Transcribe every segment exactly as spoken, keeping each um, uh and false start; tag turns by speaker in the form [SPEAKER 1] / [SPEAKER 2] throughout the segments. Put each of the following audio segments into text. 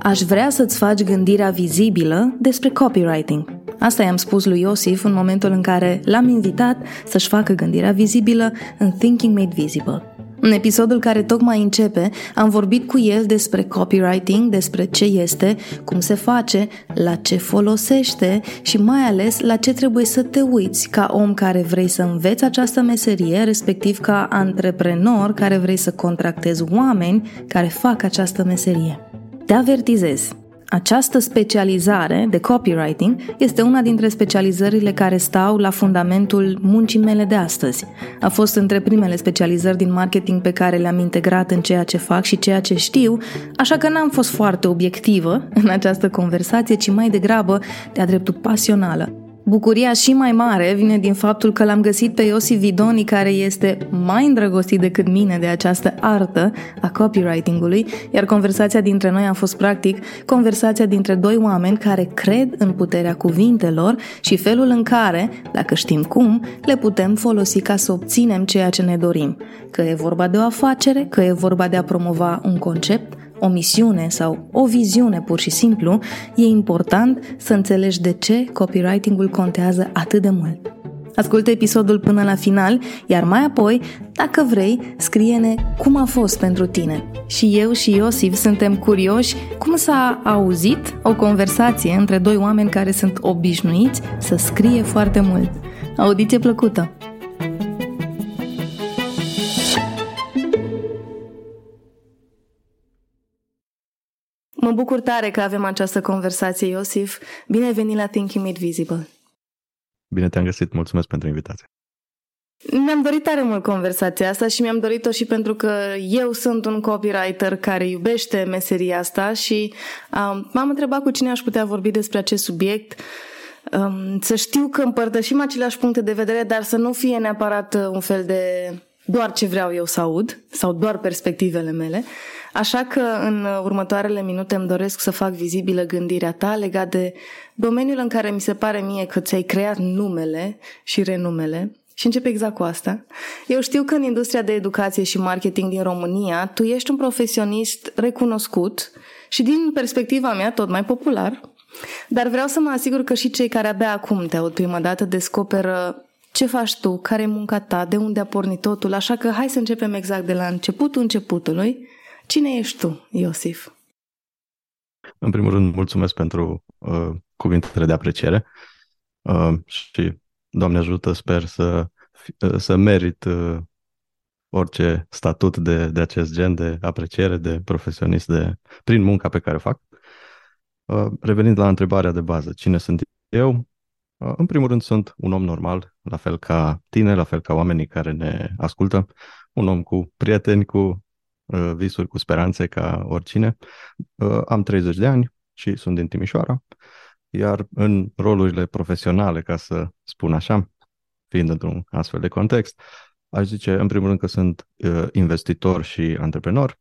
[SPEAKER 1] Aș vrea să-ți faci gândirea vizibilă despre copywriting. Asta i-am spus lui Iosif în momentul în care l-am invitat să-și facă gândirea vizibilă în Thinking Made Visible. În episodul care tocmai începe, am vorbit cu el despre copywriting, despre ce este, cum se face, la ce folosește și mai ales la ce trebuie să te uiți ca om care vrei să înveți această meserie, respectiv ca antreprenor care vrei să contractezi oameni care fac această meserie. Te avertizez, această specializare de copywriting este una dintre specializările care stau la fundamentul muncii mele de astăzi. A fost între primele specializări din marketing pe care le-am integrat în ceea ce fac și ceea ce știu, așa că n-am fost foarte obiectivă în această conversație, ci mai degrabă de-a dreptul pasională. Bucuria și mai mare vine din faptul că l-am găsit pe Iosif Vidoni, care este mai îndrăgostit decât mine de această artă a copywriting-ului, iar conversația dintre noi a fost practic conversația dintre doi oameni care cred în puterea cuvintelor și felul în care, dacă știm cum, le putem folosi ca să obținem ceea ce ne dorim. Că e vorba de o afacere, că e vorba de a promova un concept, o misiune sau o viziune pur și simplu, e important să înțelegi de ce copywriting-ul contează atât de mult. Ascultă episodul până la final, iar mai apoi, dacă vrei, scrie-ne cum a fost pentru tine. Și eu și Iosif suntem curioși cum s-a auzit o conversație între doi oameni care sunt obișnuiți să scrie foarte mult. Audiție plăcută! Mă bucur tare că avem această conversație, Iosif. Bine ai venit la Thinking Made Visible.
[SPEAKER 2] Bine te-am găsit, mulțumesc pentru invitație.
[SPEAKER 1] Mi-am dorit tare mult conversația asta și mi-am dorit-o și pentru că eu sunt un copywriter care iubește meseria asta și um, m-am întrebat cu cine aș putea vorbi despre acest subiect, um, să știu că împărtășim aceleași puncte de vedere, dar să nu fie neapărat un fel de doar ce vreau eu să aud sau doar perspectivele mele. Așa că în următoarele minute îmi doresc să fac vizibilă gândirea ta legat de domeniul în care mi se pare mie că ți-ai creat numele și renumele. Și încep exact cu asta. Eu știu că în industria de educație și marketing din România tu ești un profesionist recunoscut și din perspectiva mea tot mai popular, dar vreau să mă asigur că și cei care abia acum te aud prima dată descoperă ce faci tu, care e munca ta, de unde a pornit totul, așa că hai să începem exact de la începutul începutului. Cine ești tu, Iosif?
[SPEAKER 2] În primul rând, mulțumesc pentru uh, cuvintele de apreciere uh, și, Doamne ajută, sper să, să merit uh, orice statut de, de acest gen, de apreciere, de profesionist, de, prin munca pe care o fac. Uh, revenind la întrebarea de bază, cine sunt eu? Uh, în primul rând, sunt un om normal, la fel ca tine, la fel ca oamenii care ne ascultă, un om cu prieteni, cu visuri, cu speranțe ca oricine. Am treizeci de ani și sunt din Timișoara, iar în rolurile profesionale, ca să spun așa, fiind într-un astfel de context, aș zice în primul rând că sunt investitor și antreprenor.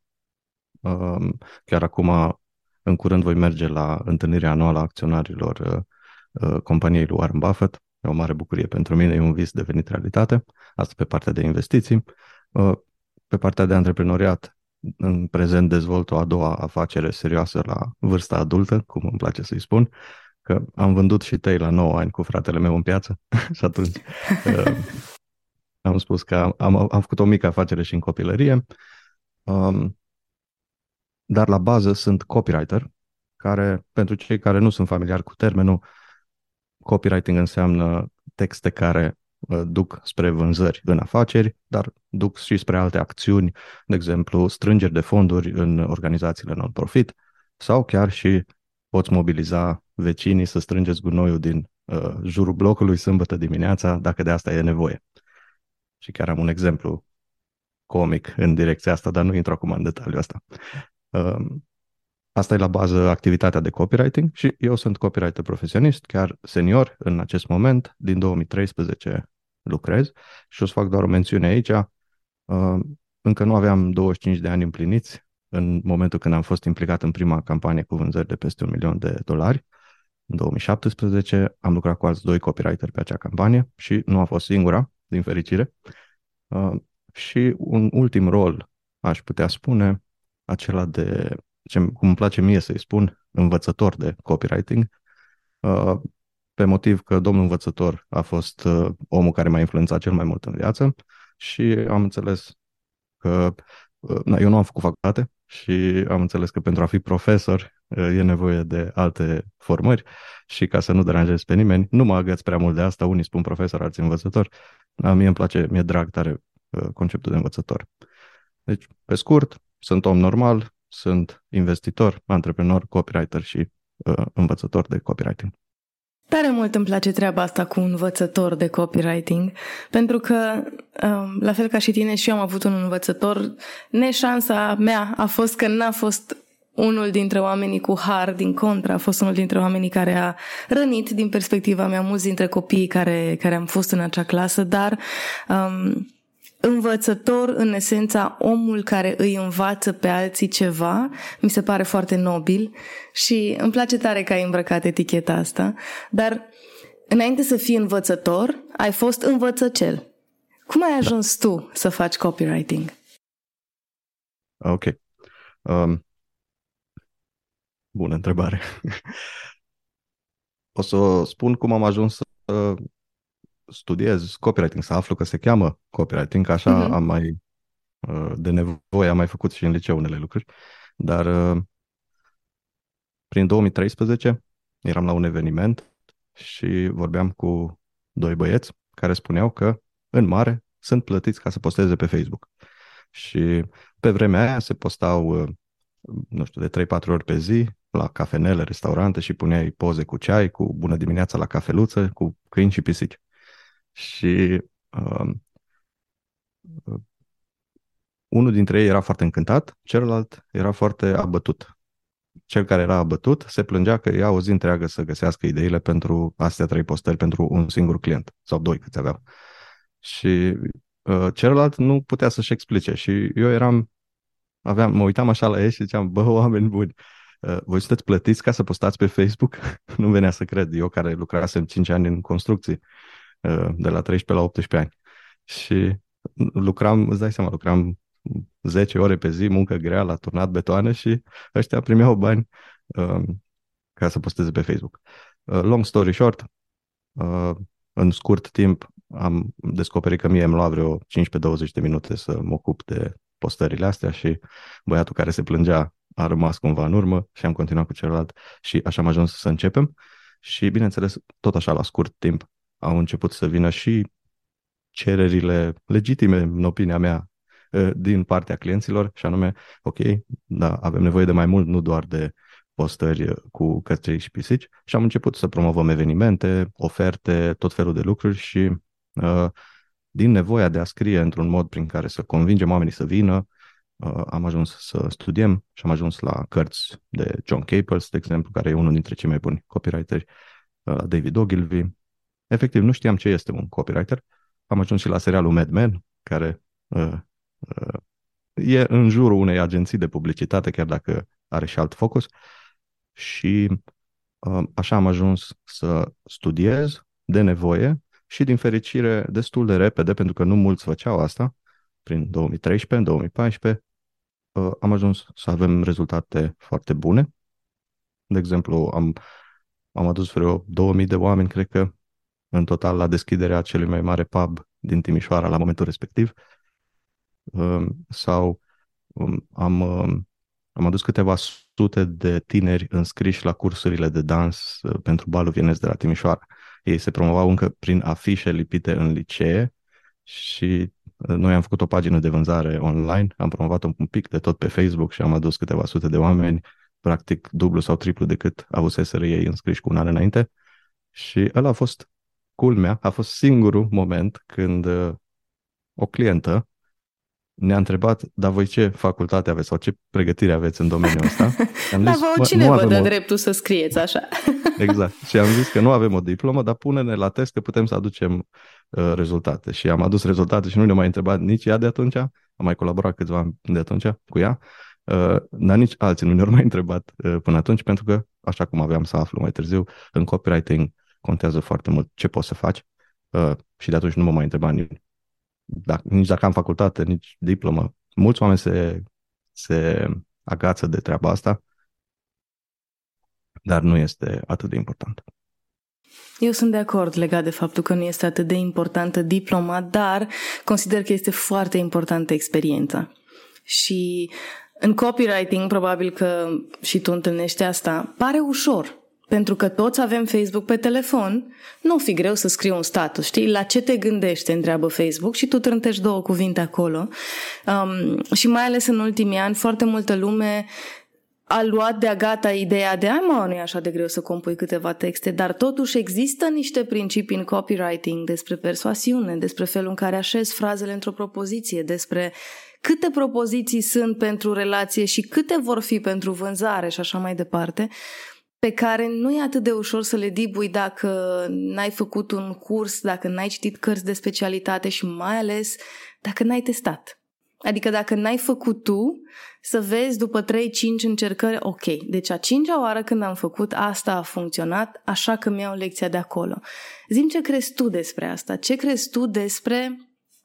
[SPEAKER 2] Chiar acum, în curând, voi merge la întâlnirea anuală a acționarilor companiei lui Warren Buffett. E o mare bucurie pentru mine, e un vis devenit realitate. Asta pe partea de investiții. Pe partea de antreprenoriat, în prezent dezvolt o a doua afacere serioasă la vârsta adultă, cum îmi place să-i spun, că am vândut și tei la nouă ani cu fratele meu în piață și atunci uh, am spus că am, am, am făcut o mică afacere și în copilărie, um, dar la bază sunt copywriter, care, pentru cei care nu sunt familiari cu termenul, copywriting înseamnă texte care duc spre vânzări în afaceri, dar duc și spre alte acțiuni, de exemplu, strângeri de fonduri în organizațiile non-profit sau chiar și poți mobiliza vecinii să strângeți gunoiul din uh, jurul blocului sâmbătă dimineața, dacă de asta e nevoie. Și chiar am un exemplu comic în direcția asta, dar nu intru acum în detaliul ăsta. Uh, asta e la bază activitatea de copywriting și eu sunt copywriter profesionist, chiar senior în acest moment, din două mii treisprezece lucrez și o să fac doar o mențiune aici. Încă nu aveam douăzeci și cinci de ani împliniți în momentul când am fost implicat în prima campanie cu vânzări de peste un milion de dolari. În două mii șaptesprezece am lucrat cu alți doi copywriter pe acea campanie și nu a fost singura, din fericire. Și un ultim rol, aș putea spune, acela de ce, cum îmi place mie să-i spun, învățător de copywriting, uh, pe motiv că domnul învățător a fost uh, omul care m-a influențat cel mai mult în viață și am înțeles că uh, na, eu nu am făcut facultate și am înțeles că pentru a fi profesor uh, e nevoie de alte formări și ca să nu deranjez pe nimeni, nu mă agăț prea mult de asta, unii spun profesor, alții învățător, dar mie îmi place, mi-e drag tare uh, conceptul de învățător. Deci, pe scurt, sunt om normal, sunt investitor, antreprenor, copywriter și uh, învățător de copywriting.
[SPEAKER 1] Tare mult îmi place treaba asta cu învățător de copywriting, pentru că, um, la fel ca și tine, și eu am avut un învățător. Neșansa mea a fost că n-a fost unul dintre oamenii cu har, din contră, a fost unul dintre oamenii care a rănit, din perspectiva mea, mulți dintre copiii care, care am fost în acea clasă, dar um, învățător, în esența, omul care îi învață pe alții ceva, mi se pare foarte nobil și îmi place tare că ai îmbrăcat eticheta asta, dar înainte să fii învățător, ai fost învățăcel. Cum ai ajuns da. tu să faci copywriting?
[SPEAKER 2] Ok. Um, bună întrebare. O să spun cum am ajuns să studiez copywriting, să aflu că se cheamă copywriting, că așa uh-huh. am mai, de nevoie, am mai făcut și în liceu unele lucruri, dar prin două mii treisprezece eram la un eveniment și vorbeam cu doi băieți care spuneau că în mare sunt plătiți ca să posteze pe Facebook. Și pe vremea aia se postau, nu știu, de trei-patru ori pe zi la cafenele, restaurante și puneai poze cu ceai, cu bună dimineața la cafeluță, cu câini și pisici. Și uh, unul dintre ei era foarte încântat, celălalt era foarte abătut. Cel care era abătut se plângea că ia o zi întreagă să găsească ideile pentru astea trei postări pentru un singur client, sau doi câți aveau. Și uh, celălalt nu putea să-și explice și eu eram, aveam, mă uitam așa la ei și ziceam, bă, oameni buni, uh, voi sunteți plătiți ca să postați pe Facebook? Nu venea să cred, eu care lucrasem cinci ani în construcții, de la treisprezece la optsprezece ani. Și lucram, îți dai seama, lucram zece ore pe zi, muncă grea, la turnat betoane și ăștia primeau bani um, ca să posteze pe Facebook. Uh, long story short, uh, în scurt timp am descoperit că mie îmi lua vreo cincisprezece douăzeci de minute să mă ocup de postările astea și băiatul care se plângea a rămas cumva în urmă și am continuat cu celălalt și așa am ajuns să începem și, bineînțeles, tot așa la scurt timp au început să vină și cererile legitime, în opinia mea, din partea clienților, și anume, ok, da, avem nevoie de mai mult, nu doar de postări cu căței și pisici, și am început să promovăm evenimente, oferte, tot felul de lucruri și uh, din nevoia de a scrie într-un mod prin care să convingem oamenii să vină, uh, am ajuns să studiem și am ajuns la cărți de John Capers, de exemplu, care e unul dintre cei mai buni copywriteri, uh, David Ogilvy. Efectiv, nu știam ce este un copywriter. Am ajuns și la serialul Mad Men, care uh, uh, e în jurul unei agenții de publicitate, chiar dacă are și alt focus. Și uh, așa am ajuns să studiez de nevoie și, din fericire, destul de repede, pentru că nu mulți făceau asta, prin două mii treisprezece, două mii paisprezece, uh, am ajuns să avem rezultate foarte bune. De exemplu, am, am adus vreo două mii de oameni, cred că, în total la deschiderea celui mai mare pub din Timișoara la momentul respectiv. Sau am, am adus câteva sute de tineri înscriși la cursurile de dans pentru balul vienez de la Timișoara. Ei se promovau încă prin afișe lipite în licee și noi am făcut o pagină de vânzare online, am promovat un pic de tot pe Facebook și am adus câteva sute de oameni, practic dublu sau triplu decât avuseseră ei înscriși cu un an înainte. Și ăla a fost culmea, a fost singurul moment când uh, o clientă ne-a întrebat, dar voi ce facultate aveți sau ce pregătire aveți în domeniul ăsta?
[SPEAKER 1] Am zis, dar cine vă dă o... dreptul să scrieți așa?
[SPEAKER 2] Exact. Și am zis că nu avem o diplomă, dar pune-ne la test că putem să aducem uh, rezultate. Și am adus rezultate și nu ne-a mai întrebat nici ea de atunci, am mai colaborat câțiva ani de atunci cu ea, uh, dar nici alții nu ne-au mai întrebat uh, până atunci, pentru că, așa cum aveam să aflu mai târziu, în copywriting contează foarte mult ce poți să faci uh, și de atunci nu mă mai întreba nici dacă, nici dacă am facultate, nici diplomă. Mulți oameni se, se agață de treaba asta, dar nu este atât de important.
[SPEAKER 1] Eu sunt de acord legat de faptul că nu este atât de importantă diploma, dar consider că este foarte importantă experiența. Și în copywriting, probabil că și tu întâlnești asta, pare ușor. Pentru că toți avem Facebook pe telefon, nu o fi greu să scrii un status, știi? La ce te gândești, te întreabă Facebook și tu trântești două cuvinte acolo. Um, și mai ales în ultimii ani, foarte multă lume a luat de-a gata ideea de ai mă, nu e așa de greu să compui câteva texte, dar totuși există niște principii în copywriting despre persoasiune, despre felul în care așezi frazele într-o propoziție, despre câte propoziții sunt pentru relație și câte vor fi pentru vânzare și așa mai departe, pe care nu e atât de ușor să le dibui dacă n-ai făcut un curs, dacă n-ai citit cărți de specialitate și mai ales dacă n-ai testat. Adică dacă n-ai făcut tu, să vezi după trei cinci încercări, ok, deci a cincea oară când am făcut asta a funcționat, așa că mi-au lecția de acolo. Zi-mi ce crezi tu despre asta? Ce crezi tu despre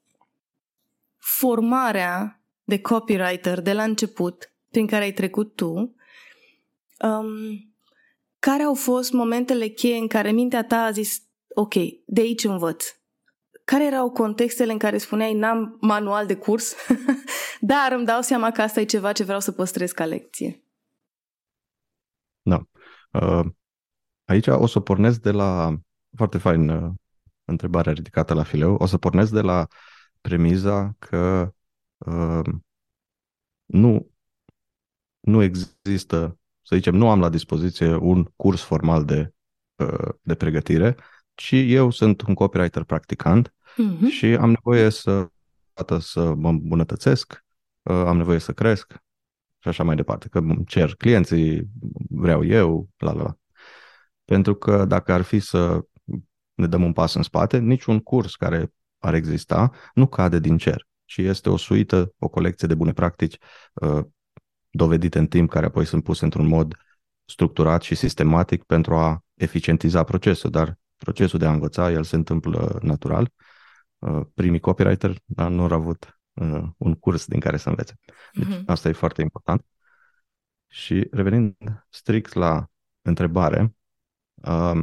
[SPEAKER 1] formarea de copywriter de la început, prin care ai trecut tu? Um, care au fost momentele cheie în care mintea ta a zis, ok, de aici învăț? Care erau contextele în care spuneai, n-am manual de curs, dar îmi dau seama că asta e ceva ce vreau să păstrez ca lecție?
[SPEAKER 2] Da. Aici o să pornesc de la, foarte fain întrebarea ridicată la fileu, o să pornesc de la premiza că uh, nu, nu există, să zicem, nu am la dispoziție un curs formal de, uh, de pregătire, ci eu sunt un copywriter practicant uh-huh. și am nevoie să, să mă îmbunătățesc, uh, am nevoie să cresc și așa mai departe, că îmi cer clienții, vreau eu, la la la. Pentru că dacă ar fi să ne dăm un pas în spate, niciun curs care ar exista nu cade din cer, ci este o suită, o colecție de bune practici uh, dovedite în timp, care apoi sunt puse într-un mod structurat și sistematic pentru a eficientiza procesul, dar procesul de a învăța, el se întâmplă natural. Uh, primii copywriter nu au avut uh, un curs din care să învețe. Deci uh-huh. asta e foarte important. Și revenind strict la întrebare, uh,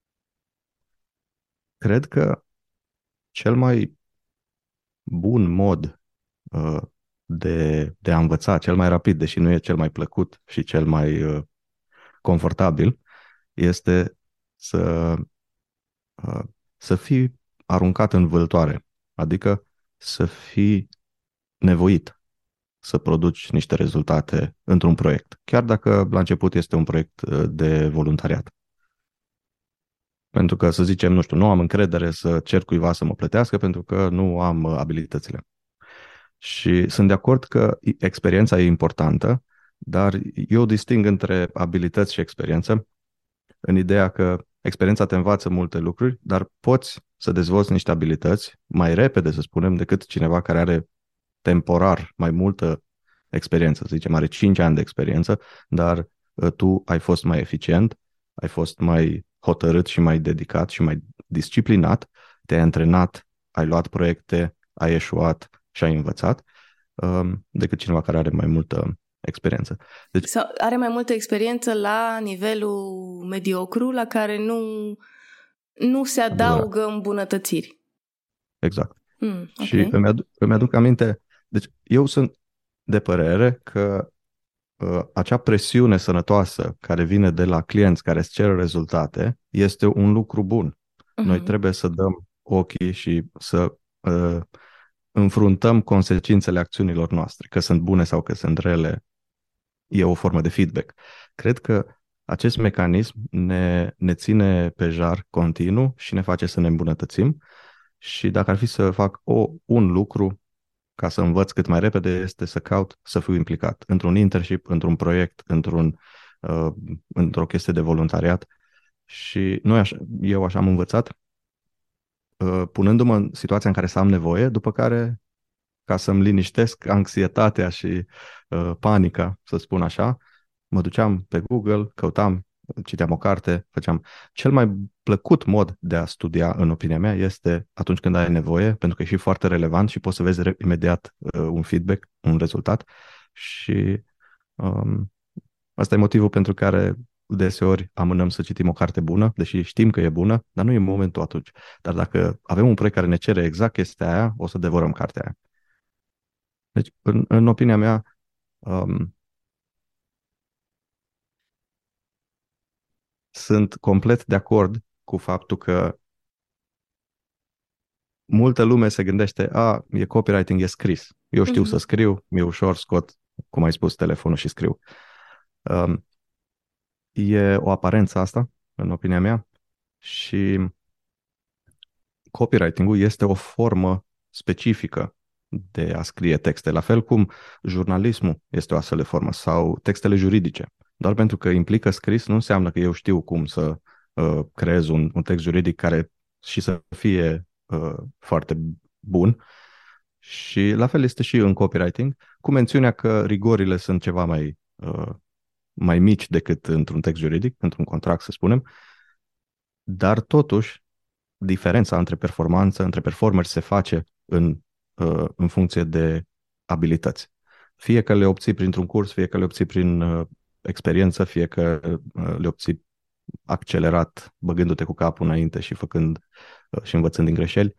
[SPEAKER 2] cred că cel mai bun mod uh, de, de a învăța, cel mai rapid, deși nu e cel mai plăcut și cel mai uh, confortabil, este să, uh, să fii aruncat în vâltoare, adică să fii nevoit să produci niște rezultate într-un proiect, chiar dacă la început este un proiect de voluntariat. Pentru că, să zicem, nu știu, nu am încredere să cer cuiva să mă plătească pentru că nu am abilitățile. Și sunt de acord că experiența e importantă, dar eu disting între abilități și experiență în ideea că experiența te învață multe lucruri, dar poți să dezvolți niște abilități mai repede, să spunem, decât cineva care are temporar mai multă experiență, să zicem, are cinci ani de experiență, dar tu ai fost mai eficient, ai fost mai hotărât și mai dedicat și mai disciplinat, te-ai antrenat, ai luat proiecte, ai eșuat și ai învățat, um, decât cineva care are mai multă experiență. Deci,
[SPEAKER 1] sau are mai multă experiență la nivelul mediocru, la care nu, nu se adaugă adevărat. Îmbunătățiri.
[SPEAKER 2] Exact.
[SPEAKER 1] Mm, okay.
[SPEAKER 2] Și îmi aduc, îmi aduc aminte, deci eu sunt de părere că uh, acea presiune sănătoasă care vine de la clienți care îți cer rezultate este un lucru bun. Mm-hmm. Noi trebuie să dăm ochii și să uh, înfruntăm consecințele acțiunilor noastre, că sunt bune sau că sunt rele, e o formă de feedback. Cred că acest mecanism ne, ne ține pe jar continuu și ne face să ne îmbunătățim și dacă ar fi să fac o, un lucru ca să învăț cât mai repede, este să caut să fiu implicat într-un internship, într-un proiect, într-un, uh, într-o chestie de voluntariat și noi așa, eu așa am învățat, uh, punându-mă în situația în care să am nevoie, după care, ca să-mi liniștesc anxietatea și uh, panica, să spun așa, mă duceam pe Google, căutam, citeam o carte, făceam. Cel mai plăcut mod de a studia, în opinia mea, este atunci când ai nevoie, pentru că e și foarte relevant și poți să vezi imediat uh, un feedback, un rezultat și Um, Asta e motivul pentru care deseori amânăm să citim o carte bună, deși știm că e bună, dar nu e momentul atunci. Dar dacă avem un proiect care ne cere exact chestia aia, o să devorăm cartea aia. Deci, în, în opinia mea, um, sunt complet de acord cu faptul că multă lume se gândește, a, e copywriting, e scris. Eu știu să
[SPEAKER 1] Mhm.
[SPEAKER 2] scriu, mi-e ușor, scot, cum ai spus, telefonul și scriu. Um, e o aparență asta, în opinia mea, și copywriting-ul este o formă specifică de a scrie texte, la fel cum jurnalismul este o astfel de formă sau textele juridice. Doar pentru că implică scris nu înseamnă că eu știu cum să uh, creez un, un text juridic care și să fie uh, foarte bun. Și la fel este și în copywriting, cu mențiunea că rigorile sunt ceva mai, uh, mai mici decât într-un text juridic, într-un contract, să spunem, dar totuși diferența între performanță, între performeri se face în, uh, în funcție de abilități. Fie că le obții printr-un curs, fie că le obții prin uh, experiență, fie că uh, le obții accelerat, băgându-te cu capul înainte și făcând uh, și învățând din greșeli,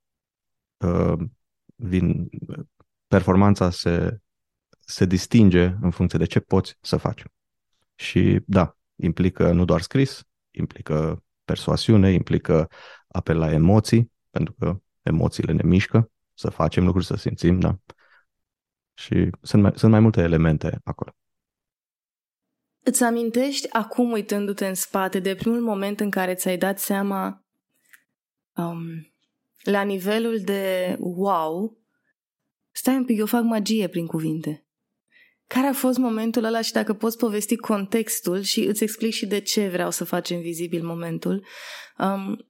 [SPEAKER 2] uh, vin, performanța se, se distinge în funcție de ce poți să faci. Și da, implică nu doar scris, implică persoasiune, implică apel la emoții, pentru că emoțiile ne mișcă să facem lucruri, să simțim, da. Și sunt mai, sunt mai multe elemente acolo.
[SPEAKER 1] Îți amintești acum, uitându-te în spate, de primul moment în care ți-ai dat seama um, la nivelul de wow, stai un pic, eu fac magie prin cuvinte. Care a fost momentul ăla și dacă poți povesti contextul și îți explic și de ce vreau să facem vizibil momentul. Um,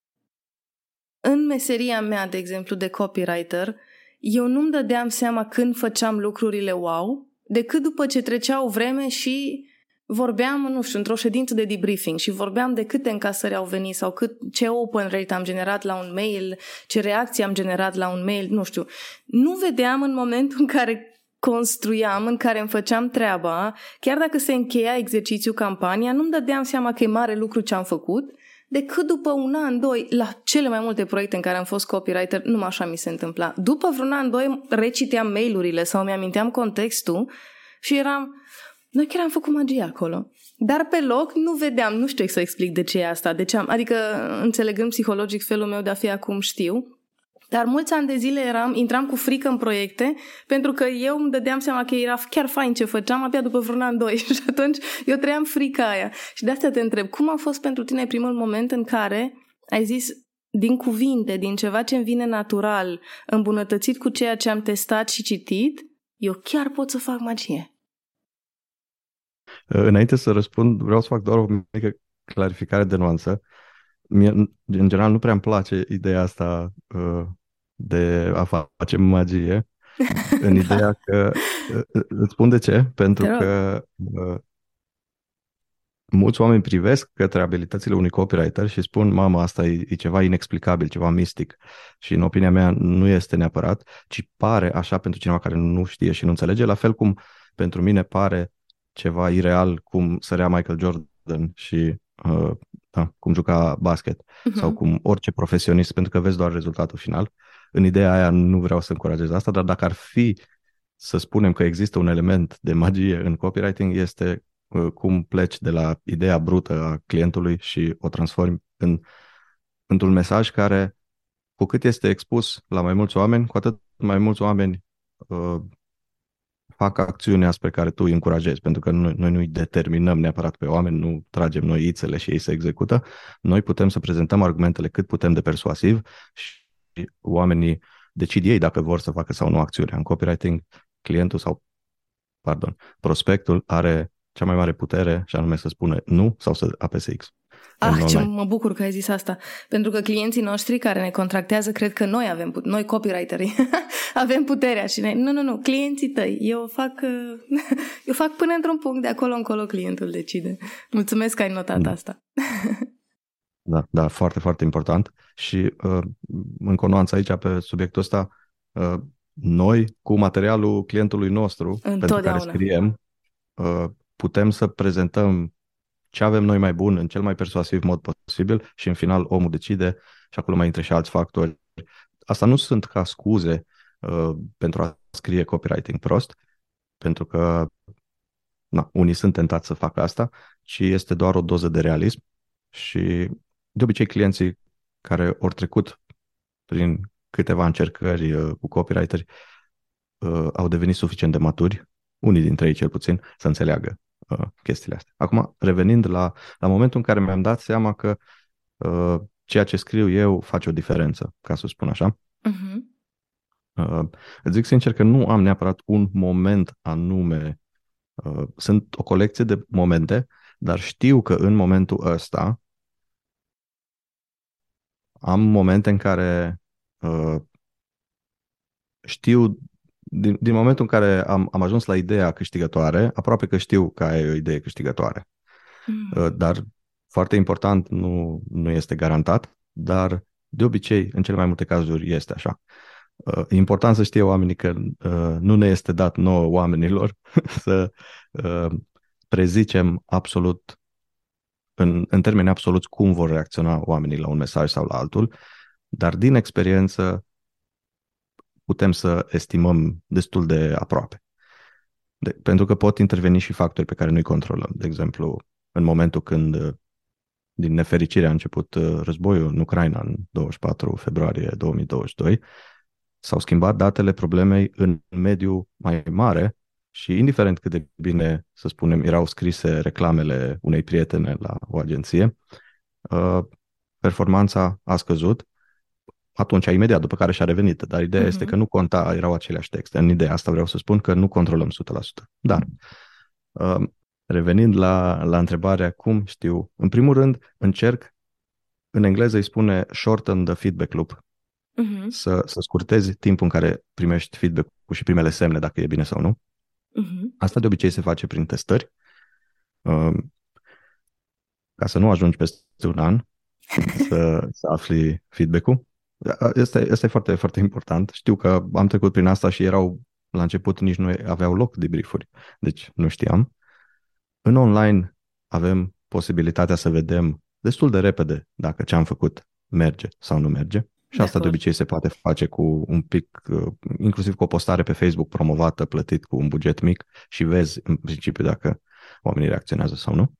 [SPEAKER 1] în meseria mea, de exemplu, de copywriter, eu nu-mi dădeam seama când făceam lucrurile wow, decât după ce trecea o vreme și vorbeam, nu știu, într-o ședință de debriefing și vorbeam de câte încasări au venit sau cât, ce open rate am generat la un mail, ce reacții am generat la un mail, nu știu. Nu vedeam în momentul în care construiam, în care îmi făceam treaba, chiar dacă se încheia exercițiul campania, nu-mi dădeam seama că e mare lucru ce am făcut, decât după un an, doi, la cele mai multe proiecte în care am fost copywriter, numai așa mi se întâmpla. După vreun an, doi, reciteam mail-urile sau mi-aminteam contextul și eram, noi chiar am făcut magie acolo. Dar pe loc nu vedeam, nu știu să explic de ce e asta, de ce am, adică înțelegând psihologic felul meu de a fi acum știu, dar mulți ani de zile eram, intram cu frică în proiecte pentru că eu îmi dădeam seama că era chiar fain ce făceam abia după vreun an, doi și atunci eu trăiam frica aia. Și de asta te întreb, cum a fost pentru tine primul moment în care ai zis din cuvinte, din ceva ce îmi vine natural, îmbunătățit cu ceea ce am testat și citit, eu chiar pot să fac magie?
[SPEAKER 2] Înainte să răspund, vreau să fac doar o mică clarificare de nuanță. Mie, în general, nu prea îmi place ideea asta uh, de a face magie, în
[SPEAKER 1] Da,
[SPEAKER 2] ideea că, uh, îți spun de ce, pentru
[SPEAKER 1] te rog.
[SPEAKER 2] că uh, mulți oameni privesc către abilitățile unui copywriter și spun, mamă, asta e, e ceva inexplicabil, ceva mistic. Și în opinia mea nu este neapărat, ci pare așa pentru cineva care nu știe și nu înțelege, la fel cum pentru mine pare ceva ireal cum sărea Michael Jordan și uh, da, cum juca basket sau
[SPEAKER 1] Uh-huh.
[SPEAKER 2] cum orice profesionist, pentru că vezi doar rezultatul final. În ideea aia nu vreau să încurajez asta, dar dacă ar fi să spunem că există un element de magie în copywriting, este uh, cum pleci de la ideea brută a clientului și o transformi în, într-un mesaj care, cu cât este expus la mai mulți oameni, cu atât mai mulți oameni uh, fac acțiunea spre care tu îi încurajezi, pentru că noi, noi nu îi determinăm neapărat pe oameni, nu tragem noi ițele și ei se execută. Noi putem să prezentăm argumentele cât putem de persuasiv și oamenii decid ei dacă vor să facă sau nu acțiunea. În copywriting, clientul sau, pardon, prospectul are cea mai mare putere și anume să spună nu sau să apese X.
[SPEAKER 1] Ah, ce mă bucur că ai zis asta. Pentru că clienții noștri care ne contractează cred că noi avem put- noi copywriterii avem puterea și ne... Nu, nu, nu, clienții tăi. Eu fac eu fac până într-un punct, de acolo încolo clientul decide. Mulțumesc că ai notat
[SPEAKER 2] da.
[SPEAKER 1] asta.
[SPEAKER 2] Da, da, foarte, foarte important. Și uh, încă o nuanță aici pe subiectul ăsta, uh, noi cu materialul clientului nostru pentru care scriem, uh, putem să prezentăm ce avem noi mai bun în cel mai persuasiv mod posibil și în final omul decide și acolo mai intră și alți factori. Asta nu sunt ca scuze uh, pentru a scrie copywriting prost, pentru că na, unii sunt tentați să facă asta, ci este doar o doză de realism și de obicei clienții care au trecut prin câteva încercări uh, cu copywriteri uh, au devenit suficient de maturi, unii dintre ei cel puțin, să înțeleagă uh, chestiile astea. Acum, revenind la, la momentul în care mi-am dat seama că uh, ceea ce scriu eu face o diferență, ca să spun așa.
[SPEAKER 1] Uh-huh.
[SPEAKER 2] Uh, îți zic sincer că nu am neapărat un moment anume. Uh, sunt o colecție de momente, dar știu că în momentul ăsta am momente în care uh, știu, din, din momentul în care am, am ajuns la ideea câștigătoare, aproape că știu că aia e o idee câștigătoare.
[SPEAKER 1] Mm.
[SPEAKER 2] Uh, dar, foarte important, nu, nu este garantat, dar de obicei, în cele mai multe cazuri, este așa. Uh, e important să știe oamenii că uh, nu ne este dat nouă oamenilor să uh, prezicem absolut, în, în termeni absoluți, cum vor reacționa oamenii la un mesaj sau la altul, dar din experiență putem să estimăm destul de aproape. De, pentru că pot interveni și factori pe care nu-i controlăm. De exemplu, în momentul când, din nefericire, a început războiul în Ucraina în douăzeci și patru februarie două mii douăzeci și doi, s-au schimbat datele problemei în mediu mai mare și, indiferent cât de bine, să spunem, erau scrise reclamele unei prietene la o agenție, performanța a scăzut atunci, imediat, după care și-a revenit. Dar ideea uh-huh. este că nu conta, erau aceleași texte. În ideea asta vreau să spun că nu controlăm o sută la sută. Dar, uh, revenind la, la întrebarea cum știu, în primul rând încerc, în engleză îi spune shorten the feedback loop, uh-huh. să, să scurtezi timpul în care primești feedback-ul și primele semne, dacă e bine sau nu. Uh-huh. Asta de obicei se face prin testări, uh, ca să nu ajungi peste un an să, să afli feedback-ul. Este, este foarte, foarte important. Știu că am trecut prin asta și erau, la început nici nu aveau loc debriefuri, deci nu știam. În online avem posibilitatea să vedem destul de repede dacă ce am făcut merge sau nu merge. Și de asta acord. De obicei se poate face cu un pic, inclusiv cu o postare pe Facebook promovată, plătit cu un buget mic și vezi în principiu dacă oamenii reacționează sau nu.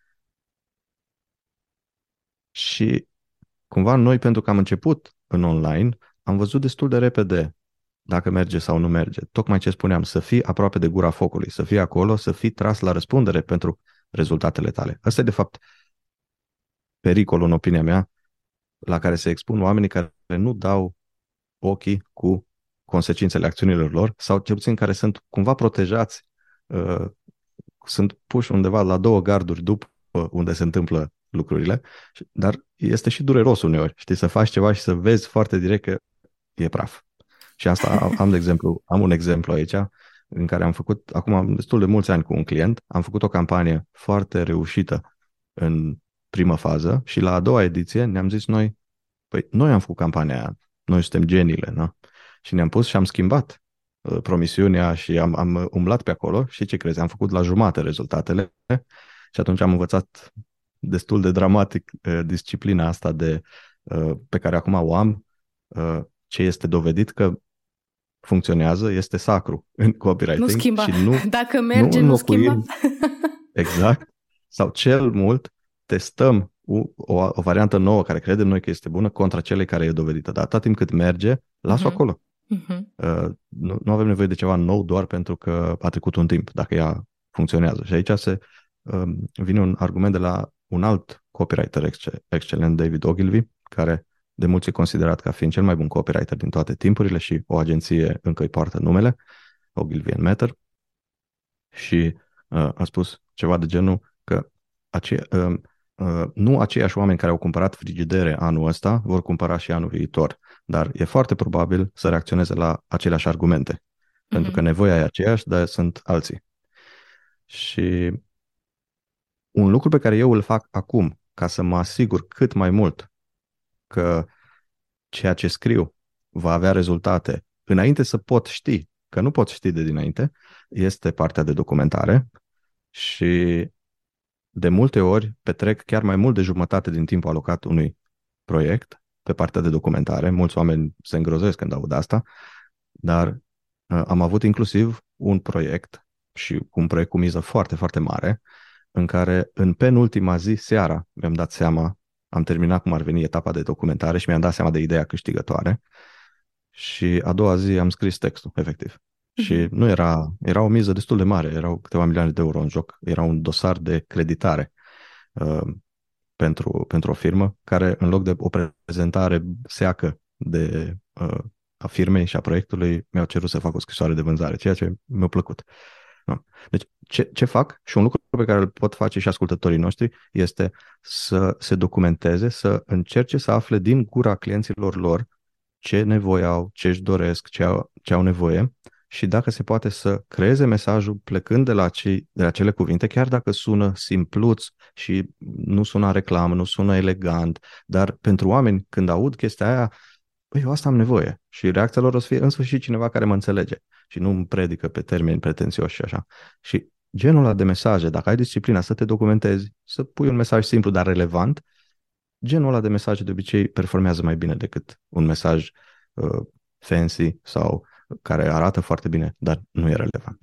[SPEAKER 2] Și cumva noi, pentru că am început în online, am văzut destul de repede dacă merge sau nu merge. Tocmai ce spuneam, să fii aproape de gura focului, să fii acolo, să fii tras la răspundere pentru rezultatele tale. Asta e, de fapt, pericolul, în opinia mea, la care se expun oamenii care nu dau ochii cu consecințele acțiunilor lor sau, cel puțin, care sunt cumva protejați, uh, sunt puși undeva la două garduri după unde se întâmplă lucrurile, dar este și dureros uneori, știi, să faci ceva și să vezi foarte direct că e praf. Și asta am, de exemplu, am un exemplu aici în care am făcut, acum am destul de mulți ani cu un client, am făcut o campanie foarte reușită în prima fază și la a doua ediție ne-am zis noi, păi noi am făcut campania aia, noi suntem geniile, na? Și ne-am pus și am schimbat uh, promisiunea și am, am umblat pe acolo și ce crezi, am făcut la jumate rezultatele și atunci am învățat destul de dramatic uh, disciplina asta de, uh, pe care acum o am, uh, ce este dovedit că funcționează, este sacru în copywriting.
[SPEAKER 1] Nu schimba.
[SPEAKER 2] Și nu,
[SPEAKER 1] Dacă merge, nu,
[SPEAKER 2] nu
[SPEAKER 1] schimba.
[SPEAKER 2] Exact. Sau cel mult testăm o, o, o variantă nouă care credem noi că este bună contra celei care e dovedită. Dar atât timp cât merge, las-o uh-huh. acolo. Uh-huh. Uh, nu, nu avem nevoie de ceva nou doar pentru că a trecut un timp, dacă ea funcționează. Și aici se uh, vine un argument de la un alt copywriter exce- excelent, David Ogilvy, care de mulți e considerat ca fiind cel mai bun copywriter din toate timpurile și o agenție încă îi poartă numele, Ogilvy and Mather. Și uh, a spus ceva de genul că ace- uh, uh, nu aceiași oameni care au cumpărat frigidere anul ăsta vor cumpăra și anul viitor, dar e foarte probabil să reacționeze la aceleași argumente, mm-hmm. pentru că nevoia e aceeași, dar sunt alții. Și un lucru pe care eu îl fac acum, ca să mă asigur cât mai mult că ceea ce scriu va avea rezultate, înainte să pot ști, că nu pot ști de dinainte, este partea de documentare. Și de multe ori petrec chiar mai mult de jumătate din timpul alocat unui proiect pe partea de documentare. Mulți oameni se îngrozesc când aud asta, dar uh, am avut inclusiv un proiect și un proiect cu miză foarte, foarte mare, în care în penultima zi, seara, mi-am dat seama, am terminat cum ar veni etapa de documentare și mi-am dat seama de ideea câștigătoare și a doua zi am scris textul, efectiv. Și nu era, era o miză destul de mare, erau câteva milioane de euro în joc, era un dosar de creditare uh, pentru, pentru o firmă care, în loc de o prezentare seacă de, uh, a firmei și a proiectului, mi-au cerut să fac o scrisoare de vânzare, ceea ce mi-a plăcut. No. Deci, ce, ce fac și un lucru pe care îl pot face și ascultătorii noștri este să se documenteze, să încerce să afle din gura clienților lor ce nevoie au, ce își doresc, ce au, ce au nevoie și dacă se poate să creeze mesajul plecând de la, cei, de la cele cuvinte, chiar dacă sună simpluț și nu sună reclamă, nu sună elegant, dar pentru oameni când aud chestia aia, păi eu asta am nevoie și reacția lor o să fie în sfârșit cineva care mă înțelege și nu îmi predică pe termeni pretențioși și așa. Și genul ăla de mesaje, dacă ai disciplina să te documentezi, să pui un mesaj simplu, dar relevant, genul ăla de mesaje de obicei performează mai bine decât un mesaj uh, fancy sau care arată foarte bine, dar nu e relevant.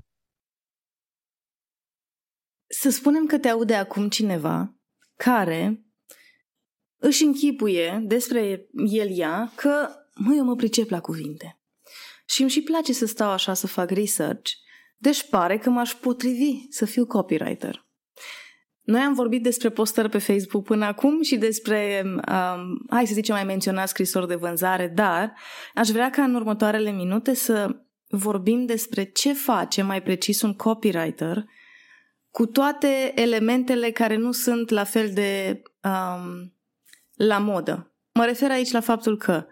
[SPEAKER 1] Să spunem că te aude acum cineva care își închipuie despre el ea că, măi, eu mă pricep la cuvinte. Și îmi și place să stau așa să fac research, deci pare că m-aș potrivi să fiu copywriter. Noi am vorbit despre postări pe Facebook până acum și despre, um, hai să zicem, mai menționat scrisori de vânzare, dar aș vrea ca în următoarele minute să vorbim despre ce face mai precis un copywriter cu toate elementele care nu sunt la fel de um, la modă. Mă refer aici la faptul că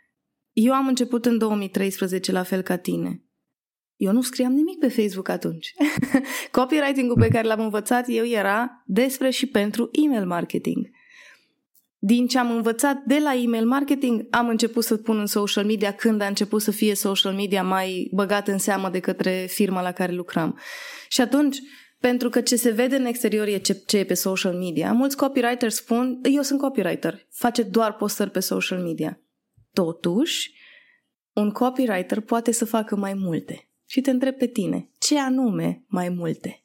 [SPEAKER 1] eu am început în două mii treisprezece la fel ca tine. Eu nu scriam nimic pe Facebook atunci. Copywriting-ul pe care l-am învățat eu era despre și pentru email marketing. Din ce am învățat de la email marketing, am început să pun în social media când a început să fie social media mai băgat în seamă de către firma la care lucram. Și atunci, pentru că ce se vede în exterior e ce, ce e pe social media, mulți copywriters spun, eu sunt copywriter, face doar postări pe social media. Totuși, un copywriter poate să facă mai multe. Și te întreb pe tine, ce anume mai multe?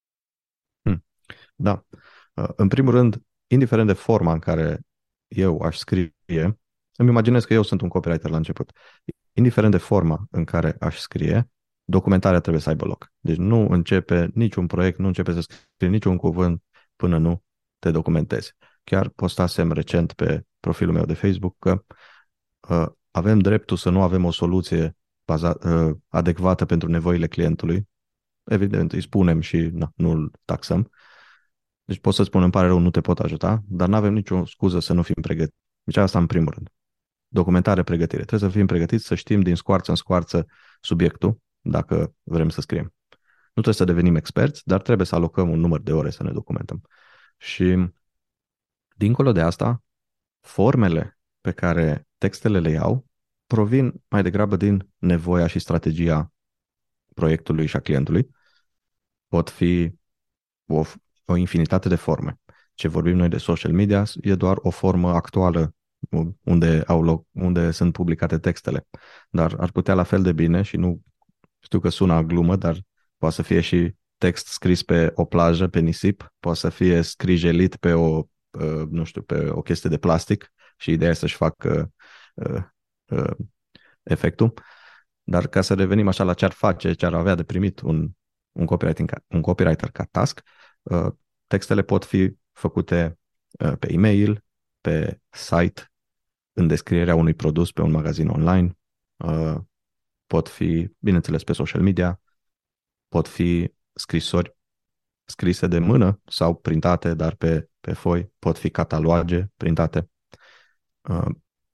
[SPEAKER 2] Hmm. Da. În primul rând, indiferent de forma în care eu aș scrie, îmi imaginez că eu sunt un copywriter la început. Indiferent de forma în care aș scrie, documentarea trebuie să aibă loc. Deci nu începe niciun proiect, nu începe să scrie niciun cuvânt până nu te documentezi. Chiar postasem recent pe profilul meu de Facebook că uh, avem dreptul să nu avem o soluție baza, uh, adecvată pentru nevoile clientului. Evident, îi spunem și na, nu îl taxăm. Deci pot să spun, îmi pare rău, nu te pot ajuta, dar nu avem nicio scuză să nu fim pregătiți. Deci asta în primul rând. Documentare, pregătire. Trebuie să fim pregătiți, să știm din scoarță în scoarță subiectul, dacă vrem să scriem. Nu trebuie să devenim experți, dar trebuie să alocăm un număr de ore să ne documentăm. Și dincolo de asta, formele pe care textele le iau provin mai degrabă din nevoia și strategia proiectului și a clientului. Pot fi o, o infinitate de forme. Ce vorbim noi de social media e doar o formă actuală unde, au loc, unde sunt publicate textele. Dar ar putea la fel de bine, și nu știu că sună a glumă, dar poate să fie și text scris pe o plajă, pe nisip, poate să fie scrijelit pe o, uh, nu știu, pe o chestie de plastic și ideea este să-și facă uh, uh, efectul. Dar ca să revenim așa la ce ar face, ce ar avea de primit un, un, copywriting, un copywriter ca task, uh, textele pot fi făcute uh, pe e-mail, pe site, în descrierea unui produs pe un magazin online, uh, pot fi, bineînțeles, pe social media, pot fi scrisori scrise de mână sau printate, dar pe, pe foi, pot fi cataloage printate. Uh,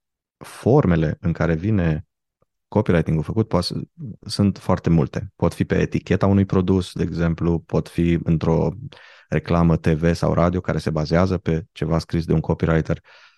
[SPEAKER 2] formele în care vine copywriting-ul făcut poate, sunt foarte multe. Pot fi pe eticheta unui produs, de exemplu, pot fi într-o reclamă T V sau radio care se bazează pe ceva scris de un copywriter.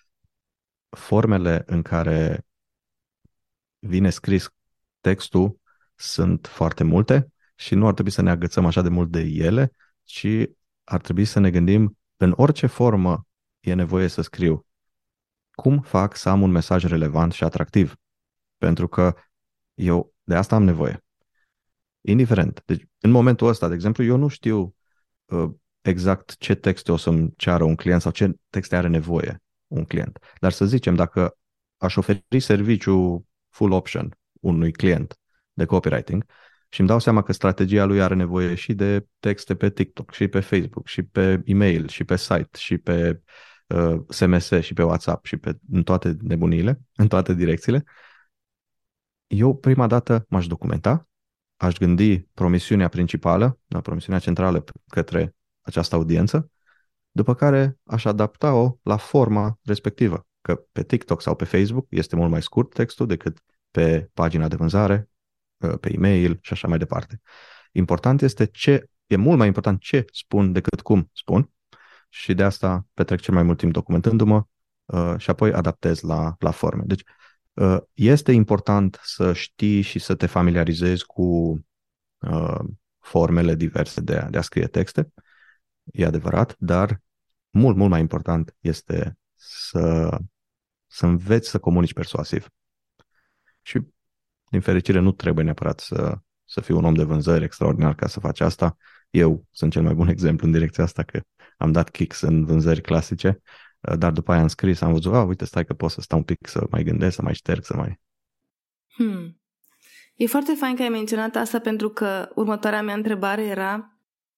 [SPEAKER 2] Formele în care vine scris textul sunt foarte multe și nu ar trebui să ne agățăm așa de mult de ele, ci ar trebui să ne gândim în orice formă e nevoie să scriu. Cum fac să am un mesaj relevant și atractiv? Pentru că eu de asta am nevoie. Indiferent. Deci, în momentul ăsta, de exemplu, eu nu știu uh, exact ce texte o să-mi ceară un client sau ce texte are nevoie un client. Dar să zicem, dacă aș oferi serviciu full option unui client de copywriting și îmi dau seama că strategia lui are nevoie și de texte pe TikTok, și pe Facebook, și pe e-mail, și pe site, și pe uh, S M S, și pe WhatsApp, și pe în toate nebunile, în toate direcțiile, eu prima dată m-aș documenta, aș gândi promisiunea principală, da, promisiunea centrală către această audiență, după care aș adapta-o la forma respectivă, că pe TikTok sau pe Facebook este mult mai scurt textul decât pe pagina de vânzare, pe e-mail și așa mai departe. Important este ce, e mult mai important ce spun decât cum spun și de asta petrec cel mai mult timp documentându-mă uh, și apoi adaptez la, la forme. Deci uh, este important să știi și să te familiarizezi cu uh, formele diverse de a, de a scrie texte, e adevărat, dar mult, mult mai important este să, să înveți să comunici persuasiv. Și, din fericire, nu trebuie neapărat să, să fii un om de vânzări extraordinar ca să faci asta. Eu sunt cel mai bun exemplu în direcția asta, că am dat kicks în vânzări clasice, dar după aia am scris, am văzut, a, uite, stai că pot să stau un pic să mai gândesc, să mai șterg, să mai...
[SPEAKER 1] Hmm. E foarte fain că ai menționat asta, pentru că următoarea mea întrebare era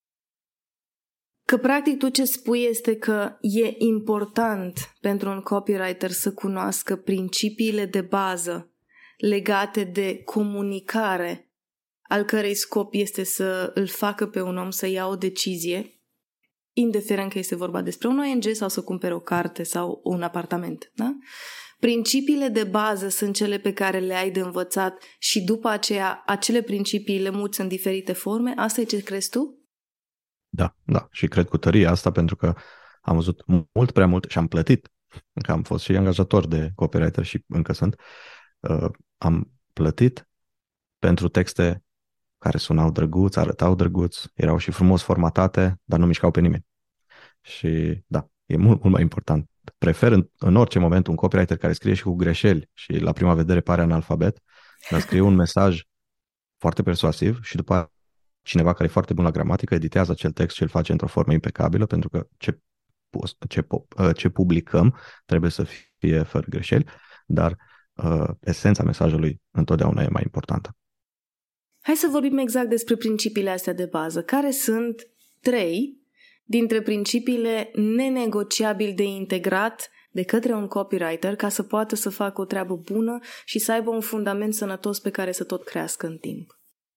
[SPEAKER 1] că practic tu ce spui este că e important pentru un copywriter să cunoască principiile de bază legate de comunicare, al cărei scop este să îl facă pe un om să ia o decizie, indiferent că este vorba despre un O N G sau să cumpere o carte sau un apartament. Da? Principiile de bază sunt cele pe care le ai de învățat și după aceea acele principii le muți în diferite forme. Asta e ce crezi tu?
[SPEAKER 2] Da, da. Și cred cu tărie asta, pentru că am văzut mult prea mult și am plătit, că am fost și angajator de copywriter și încă sunt, uh, am plătit pentru texte care sunau drăguț, arătau drăguț, erau și frumos formatate, dar nu mișcau pe nimeni. Și da, e mult, mult mai important. Prefer în, în orice moment un copywriter care scrie și cu greșeli și la prima vedere pare analfabet, dar scrie un mesaj foarte persuasiv și după cineva care e foarte bun la gramatică editează acel text și îl face într-o formă impecabilă, pentru că ce, ce, ce publicăm trebuie să fie fără greșeli, dar uh, esența mesajului întotdeauna e mai importantă.
[SPEAKER 1] Hai să vorbim exact despre principiile astea de bază. Care sunt trei dintre principiile nenegociabil de integrat de către un copywriter ca să poată să facă o treabă bună și să aibă un fundament sănătos pe care să tot crească în timp?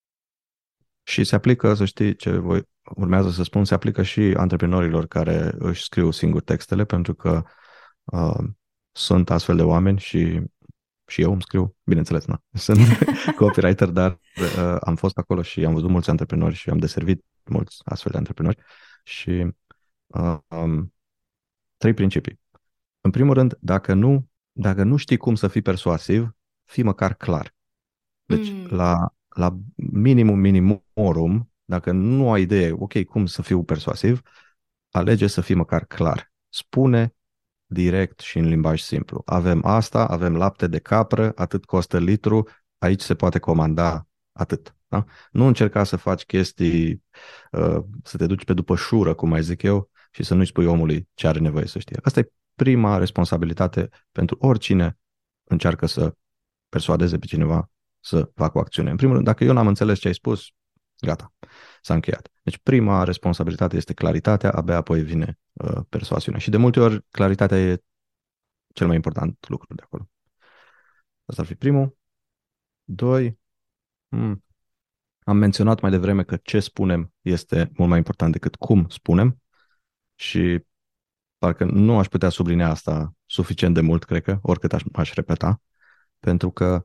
[SPEAKER 2] Și se aplică, să știi ce voi urmează să spun, se aplică și antreprenorilor care își scriu singur textele, pentru că uh, sunt astfel de oameni și și eu îmi scriu, bineînțeles, nu. Sunt copywriter, dar uh, am fost acolo și am văzut mulți antreprenori și am deservit mulți astfel de antreprenori și uh, um, trei principii. În primul rând, dacă nu, dacă nu știi cum să fii persuasiv, fii măcar clar. Deci, mm. la, la minimum minimorum, dacă nu ai idee, ok, cum să fiu persuasiv, alege să fii măcar clar. Spune direct și în limbaj simplu. Avem asta, avem lapte de capră, atât costă litru, aici se poate comanda atât. Da? Nu încerca să faci chestii, uh, să te duci pe după șură, cum mai zic eu, și să nu-i spui omului ce are nevoie să știe. Asta e prima responsabilitate pentru oricine încearcă să persuadeze pe cineva să facă o acțiune. În primul rând, dacă eu n-am înțeles ce ai spus, gata, s-a încheiat. Deci prima responsabilitate este claritatea, abia apoi vine uh, persoasiunea. Și de multe ori claritatea e cel mai important lucru de acolo. Asta ar fi primul. Doi, hmm, am menționat mai devreme că ce spunem este mult mai important decât cum spunem și parcă nu aș putea sublinea asta suficient de mult, cred că, oricât aș, aș repeta, pentru că,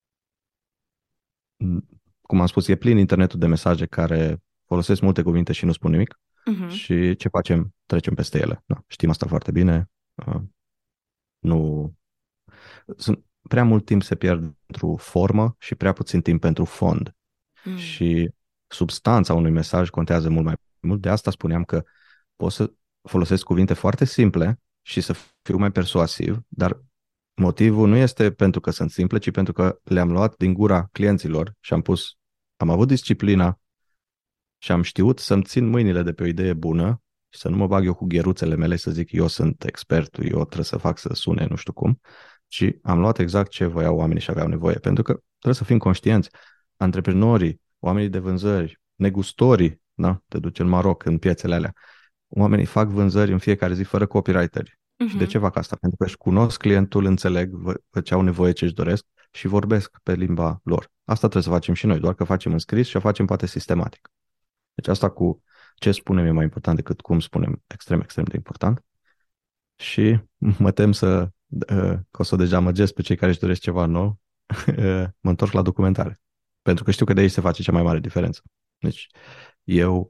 [SPEAKER 2] cum am spus, e plin internetul de mesaje care folosesc multe cuvinte și nu spun nimic. Uh-huh. Și ce facem? Trecem peste ele. Da, știm asta foarte bine. Uh, nu... Sunt... Prea mult timp se pierd pentru formă și prea puțin timp pentru fond. Mm. Și substanța unui mesaj contează mult mai mult. De asta spuneam că pot să folosesc cuvinte foarte simple și să fiu mai persuasiv, dar motivul nu este pentru că sunt simple, ci pentru că le-am luat din gura clienților și am pus, am avut disciplina și am știut să-mi țin mâinile de pe o idee bună și să nu mă bag eu cu gheruțele mele să zic eu sunt expertul, eu trebuie să fac să sune nu știu cum, ci am luat exact ce voiau oamenii și aveau nevoie. Pentru că trebuie să fim conștienți, antreprenorii, oamenii de vânzări, negustorii, da? Te duci în Maroc, în piețele alea, oamenii fac vânzări în fiecare zi fără copywriteri. Uh-huh. Și de ce fac asta? Pentru că își cunosc clientul, înțeleg ce au nevoie, ce își doresc și vorbesc pe limba lor. Asta trebuie să facem și noi, doar că facem în scris și o facem poate sistematic. Deci asta cu ce spunem e mai important decât cum spunem, extrem, extrem de important. Și mă tem să, că o să dezamăgesc pe cei care își doresc ceva nou, mă întorc la documentare. Pentru că știu că de aici se face cea mai mare diferență. Deci eu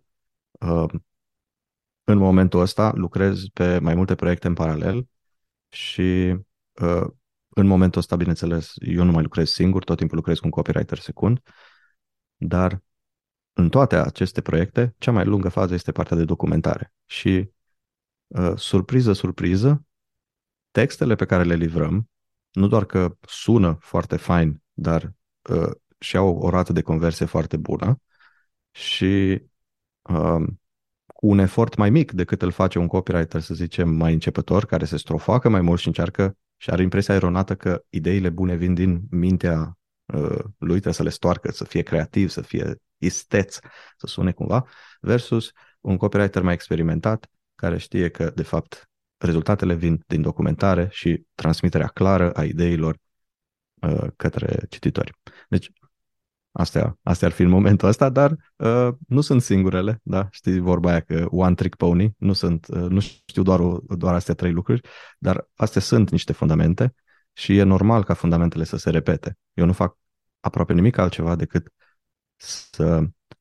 [SPEAKER 2] în momentul ăsta lucrez pe mai multe proiecte în paralel și în momentul ăsta, bineînțeles, eu nu mai lucrez singur, tot timpul lucrez cu un copywriter secund, dar în toate aceste proiecte, cea mai lungă fază este partea de documentare. Și, uh, surpriză, surpriză, textele pe care le livrăm, nu doar că sună foarte fain, dar uh, și au o rată de conversie foarte bună și uh, cu un efort mai mic decât îl face un copywriter, să zicem, mai începător, care se strofoacă mai mult și încearcă și are impresia eronată că ideile bune vin din mintea uh, lui, trebuie să le stoarcă, să fie creativ, să fie isteț, să sune cumva, versus un copywriter mai experimentat, care știe că, de fapt, rezultatele vin din documentare și transmiterea clară a ideilor uh, către cititori. Deci, astea, astea ar fi în momentul ăsta, dar uh, nu sunt singurele, da? Știi vorba aia că one trick pony, nu sunt, uh, nu știu doar, o, doar astea trei lucruri, dar astea sunt niște fundamente și e normal ca fundamentele să se repete. Eu nu fac aproape nimic altceva decât să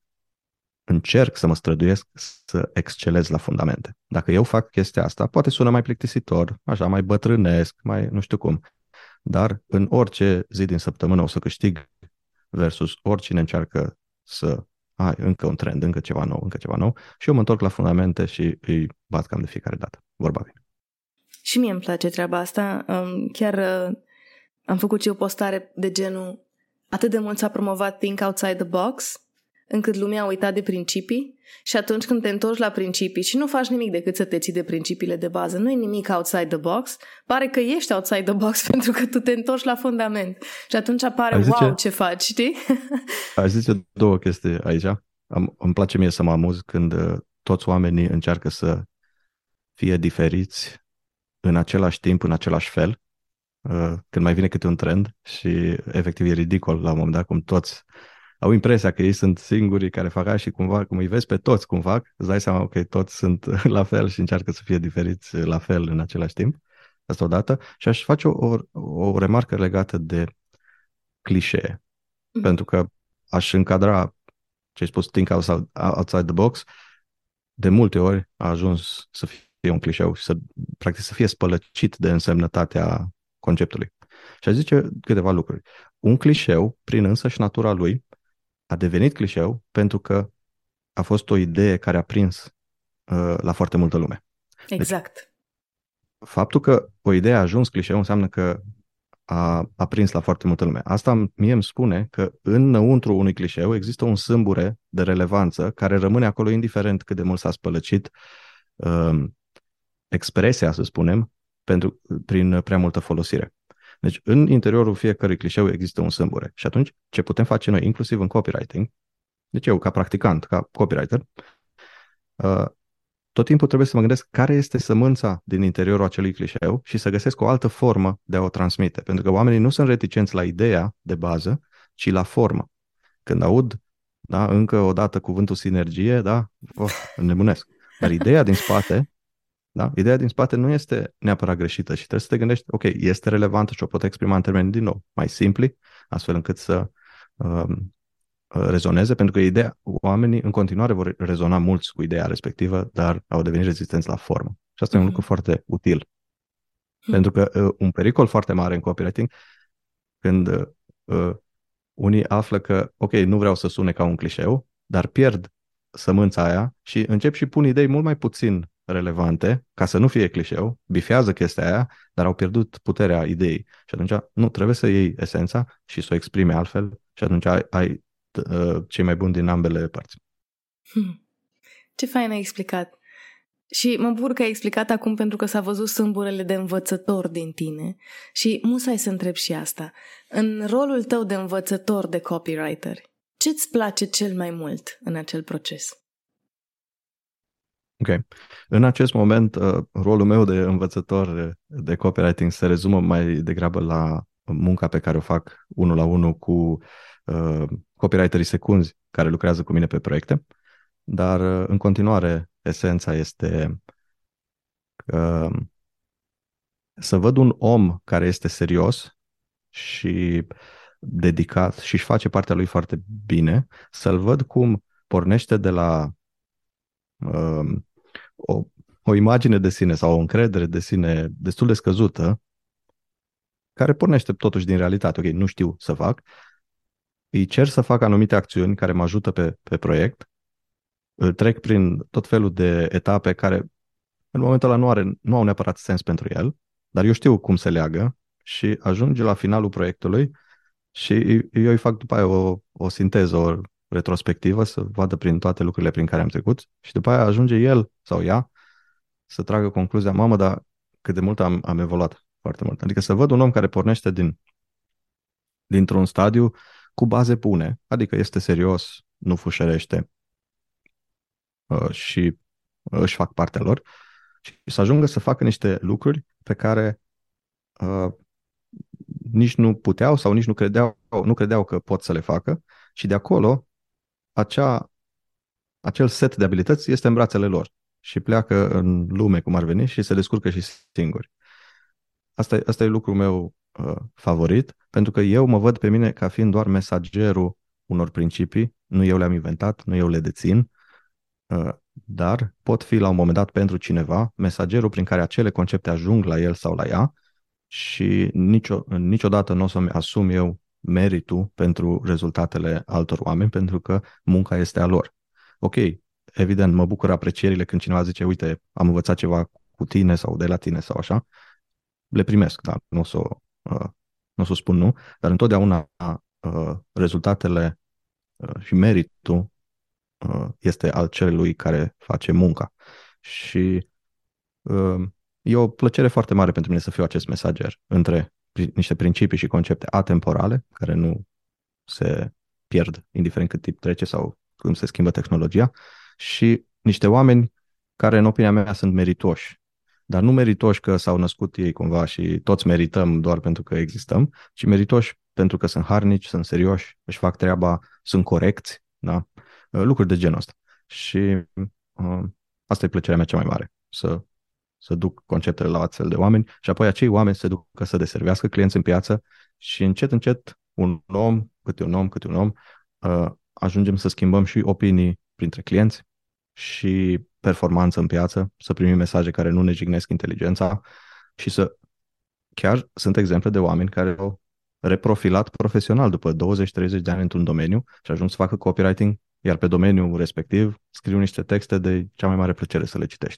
[SPEAKER 2] încerc să mă străduiesc să excelez la fundamente. Dacă eu fac chestia asta, poate sună mai plictisitor, așa, mai bătrânesc, mai nu știu cum, dar în orice zi din săptămână o să câștig versus oricine încearcă să ai încă un trend, încă ceva nou, încă ceva nou și eu mă întorc la fundamente și îi bat cam de fiecare dată. Vorba bine.
[SPEAKER 1] Și mie îmi place treaba asta. Chiar am făcut și o postare de genul atât de mult s-a promovat Think Outside the Box, încât lumea a uitat de principii și atunci când te întorci la principii și nu faci nimic decât să te ții de principiile de bază, nu e nimic outside the box, pare că ești outside the box pentru că tu te întorci la fundament și atunci apare zice, wow, ce faci, știi?
[SPEAKER 2] Aș zice două chestii aici. Am, îmi place mie să mă amuz când uh, toți oamenii încearcă să fie diferiți în același timp, în același fel, uh, când mai vine câte un trend și efectiv e ridicol la un moment dat cum toți au impresia că ei sunt singurii care fac așa și cumva, cum îi vezi pe toți cum fac, îți dai seama că toți sunt la fel și încearcă să fie diferiți la fel în același timp. Asta odată. Și aș face o, o, o remarcă legată de clișee. Mm-hmm. Pentru că aș încadra ce ai spus, think outside, outside the box, de multe ori a ajuns să fie un clișeu și să, practic, să fie spălăcit de însemnătatea conceptului. Și aș zice câteva lucruri. Un clișeu, prin însăși natura lui, a devenit clișeu pentru că a fost o idee care a prins uh, la foarte multă lume.
[SPEAKER 1] Exact.
[SPEAKER 2] Deci, faptul că o idee a ajuns clișeu înseamnă că a, a prins la foarte multă lume. Asta mie îmi spune că înăuntru unui clișeu există un sâmbure de relevanță care rămâne acolo indiferent cât de mult s-a spălăcit uh, expresia, să spunem, pentru, prin prea multă folosire. Deci, în interiorul fiecărui clișeu există un sâmbure. Și atunci, ce putem face noi, inclusiv în copywriting, deci eu, ca practicant, ca copywriter, uh, tot timpul trebuie să mă gândesc care este sămânța din interiorul acelui clișeu și să găsesc o altă formă de a o transmite. Pentru că oamenii nu sunt reticenți la ideea de bază, ci la formă. Când aud, da, încă o dată cuvântul sinergie, da, oh, înnebunesc. Dar ideea din spate... Da? Ideea din spate nu este neapărat greșită și trebuie să te gândești, ok, este relevantă și o pot exprima în termeni din nou mai simpli, astfel încât să um, rezoneze, pentru că ideea, oamenii în continuare vor rezona mulți cu ideea respectivă, dar au devenit rezistenți la formă. Și asta mm-hmm. e un lucru foarte util. Mm-hmm. Pentru că uh, un pericol foarte mare în copywriting, când uh, unii află că, ok, nu vreau să sune ca un clișeu, dar pierd sămânța aia și începi și pun idei mult mai puțin relevante, ca să nu fie clișeu, bifează chestia aia, dar au pierdut puterea ideii. Și atunci, nu, trebuie să iei esența și să o exprime altfel și atunci ai, ai uh, cei mai buni din ambele părți.
[SPEAKER 1] Hmm. Ce fain ai explicat! Și mă bucur că ai explicat acum pentru că s-a văzut sâmburele de învățător din tine și musai să întreb și asta. În rolul tău de învățător de copywriter, ce-ți place cel mai mult în acel proces?
[SPEAKER 2] Ok. În acest moment, uh, rolul meu de învățător de copywriting se rezumă mai degrabă la munca pe care o fac unul la unul cu uh, copywriterii secunzi care lucrează cu mine pe proiecte, dar uh, în continuare esența este uh, să văd un om care este serios și dedicat și își face partea lui foarte bine, să-l văd cum pornește de la uh, o, o imagine de sine sau o încredere de sine destul de scăzută, care pornește totuși din realitate. Ok, nu știu să fac, îi cer să fac anumite acțiuni care mă ajută pe, pe proiect, îl trec prin tot felul de etape care în momentul ăla nu, are, nu au neapărat sens pentru el, dar eu știu cum se leagă și ajunge la finalul proiectului și eu îi fac după aia o, o sinteză, o retrospectivă, să vadă prin toate lucrurile prin care am trecut și după aia ajunge el sau ea să tragă concluzia, mamă, dar cât de mult am, am evoluat foarte mult. Adică să văd un om care pornește din, dintr-un stadiu cu baze bune, adică este serios, nu fușerește uh, și își fac partea lor și să ajungă să facă niște lucruri pe care uh, nici nu puteau sau nici nu credeau, nu credeau că pot să le facă și de acolo acea, acel set de abilități este în brațele lor și pleacă în lume cum ar veni și se descurcă și singuri. Asta e, asta e lucrul meu uh, favorit, pentru că eu mă văd pe mine ca fiind doar mesagerul unor principii, nu eu le-am inventat, nu eu le dețin, uh, dar pot fi la un moment dat pentru cineva mesagerul prin care acele concepte ajung la el sau la ea și nicio, niciodată nu o să-mi asum eu meritul pentru rezultatele altor oameni, pentru că munca este a lor. Ok, evident, mă bucur aprecierile când cineva zice, uite, am învățat ceva cu tine sau de la tine sau așa, le primesc, dar nu o să, uh, nu o să spun nu, dar întotdeauna uh, rezultatele uh, și meritul uh, este al celui care face munca. Și uh, e o plăcere foarte mare pentru mine să fiu acest mesager între niște principii și concepte atemporale, care nu se pierd indiferent cât timp trece sau cum se schimbă tehnologia, și niște oameni care, în opinia mea, sunt meritoși. Dar nu meritoși că s-au născut ei cumva și toți merităm doar pentru că existăm, ci meritoși pentru că sunt harnici, sunt serioși, își fac treaba, sunt corecți, da? Lucruri de genul ăsta. Și uh, asta e plăcerea mea cea mai mare, să, să duc conceptele la astfel de oameni și apoi acei oameni se ducă să deservească clienți în piață și încet, încet, un om, câte un om, câte un om, uh, ajungem să schimbăm și opinii printre clienți și performanță în piață, să primim mesaje care nu ne jignesc inteligența și să... Chiar sunt exemple de oameni care au reprofilat profesional după douăzeci treizeci de ani într-un domeniu și ajung să facă copywriting, iar pe domeniul respectiv scriu niște texte de cea mai mare plăcere să le citești.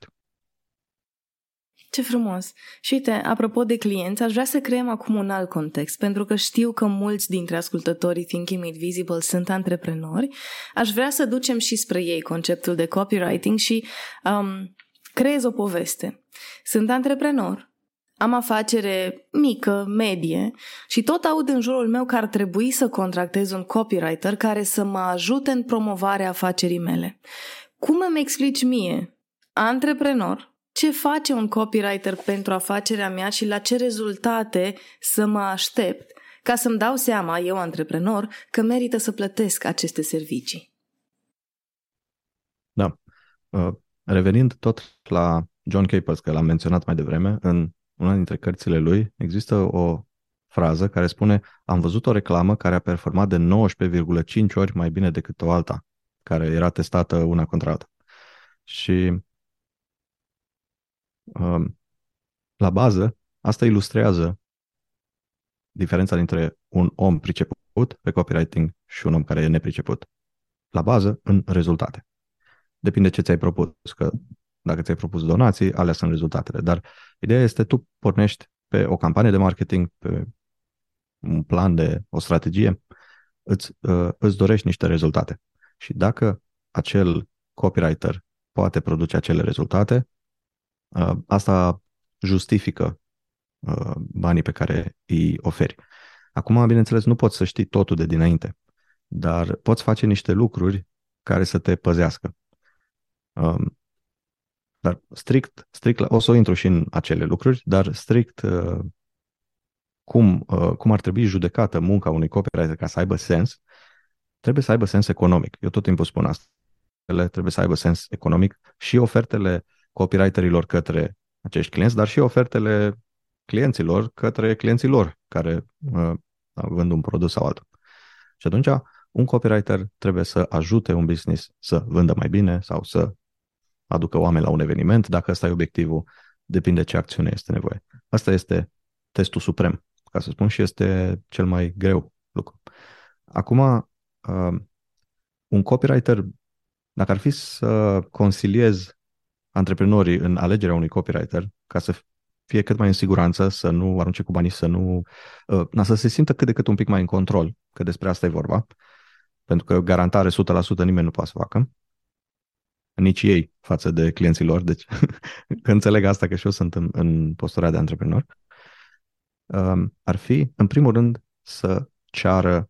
[SPEAKER 1] Ce frumos! Și uite, apropo de clienți, aș vrea să creăm acum un alt context, pentru că știu că mulți dintre ascultătorii Thinking Made Visible sunt antreprenori. Aș vrea să ducem și spre ei conceptul de copywriting și um, creez o poveste. Sunt antreprenor, am afacere mică, medie și tot aud în jurul meu că ar trebui să contractez un copywriter care să mă ajute în promovarea afacerii mele. Cum îmi explici mie, antreprenor, ce face un copywriter pentru afacerea mea și la ce rezultate să mă aștept, ca să-mi dau seama, eu antreprenor, că merită să plătesc aceste servicii?
[SPEAKER 2] Da. Revenind tot la John Capers, că l-am menționat mai devreme, în una dintre cărțile lui există o frază care spune: am văzut o reclamă care a performat de nouăsprezece virgulă cinci ori mai bine decât o alta, care era testată una contra alta. Și um, la bază, asta ilustrează diferența dintre un om priceput pe copywriting și un om care e nepriceput. La bază, în rezultate. depinde ce ți-ai propus, că dacă ți-ai propus donații, alea sunt rezultatele. Dar ideea este, tu pornești pe o campanie de marketing, pe un plan de o strategie, îți, uh, îți dorești niște rezultate. Și dacă acel copywriter poate produce acele rezultate, uh, asta justifică uh, banii pe care îi oferi. Acum, bineînțeles, nu poți să știi totul de dinainte, dar poți face niște lucruri care să te păzească. Um, dar strict, strict, o să intru și în acele lucruri, dar strict uh, cum, uh, cum ar trebui judecată munca unui copywriter ca să aibă sens, trebuie să aibă sens economic. Eu tot timpul spun asta. Ele trebuie să aibă sens economic și ofertele copywriterilor către acești clienți, dar și ofertele clienților către clienții lor care uh, vând un produs sau altul. Și atunci un copywriter trebuie să ajute un business să vândă mai bine sau să aducă oameni la un eveniment, dacă ăsta e obiectivul, depinde ce acțiune este nevoie. Asta este testul suprem, ca să spun, și este cel mai greu lucru. Acum, uh, un copywriter, dacă ar fi să consiliez antreprenorii în alegerea unui copywriter, ca să fie cât mai în siguranță, să nu arunce cu banii, să nu, uh, na, să se simtă cât de cât un pic mai în control, că despre asta e vorba, pentru că garantare o sută la sută nimeni nu poate să facă, nici ei față de clienții lor, deci că înțeleg asta, că și eu sunt în, în postura de antreprenor, uh, ar fi, în primul rând, să ceară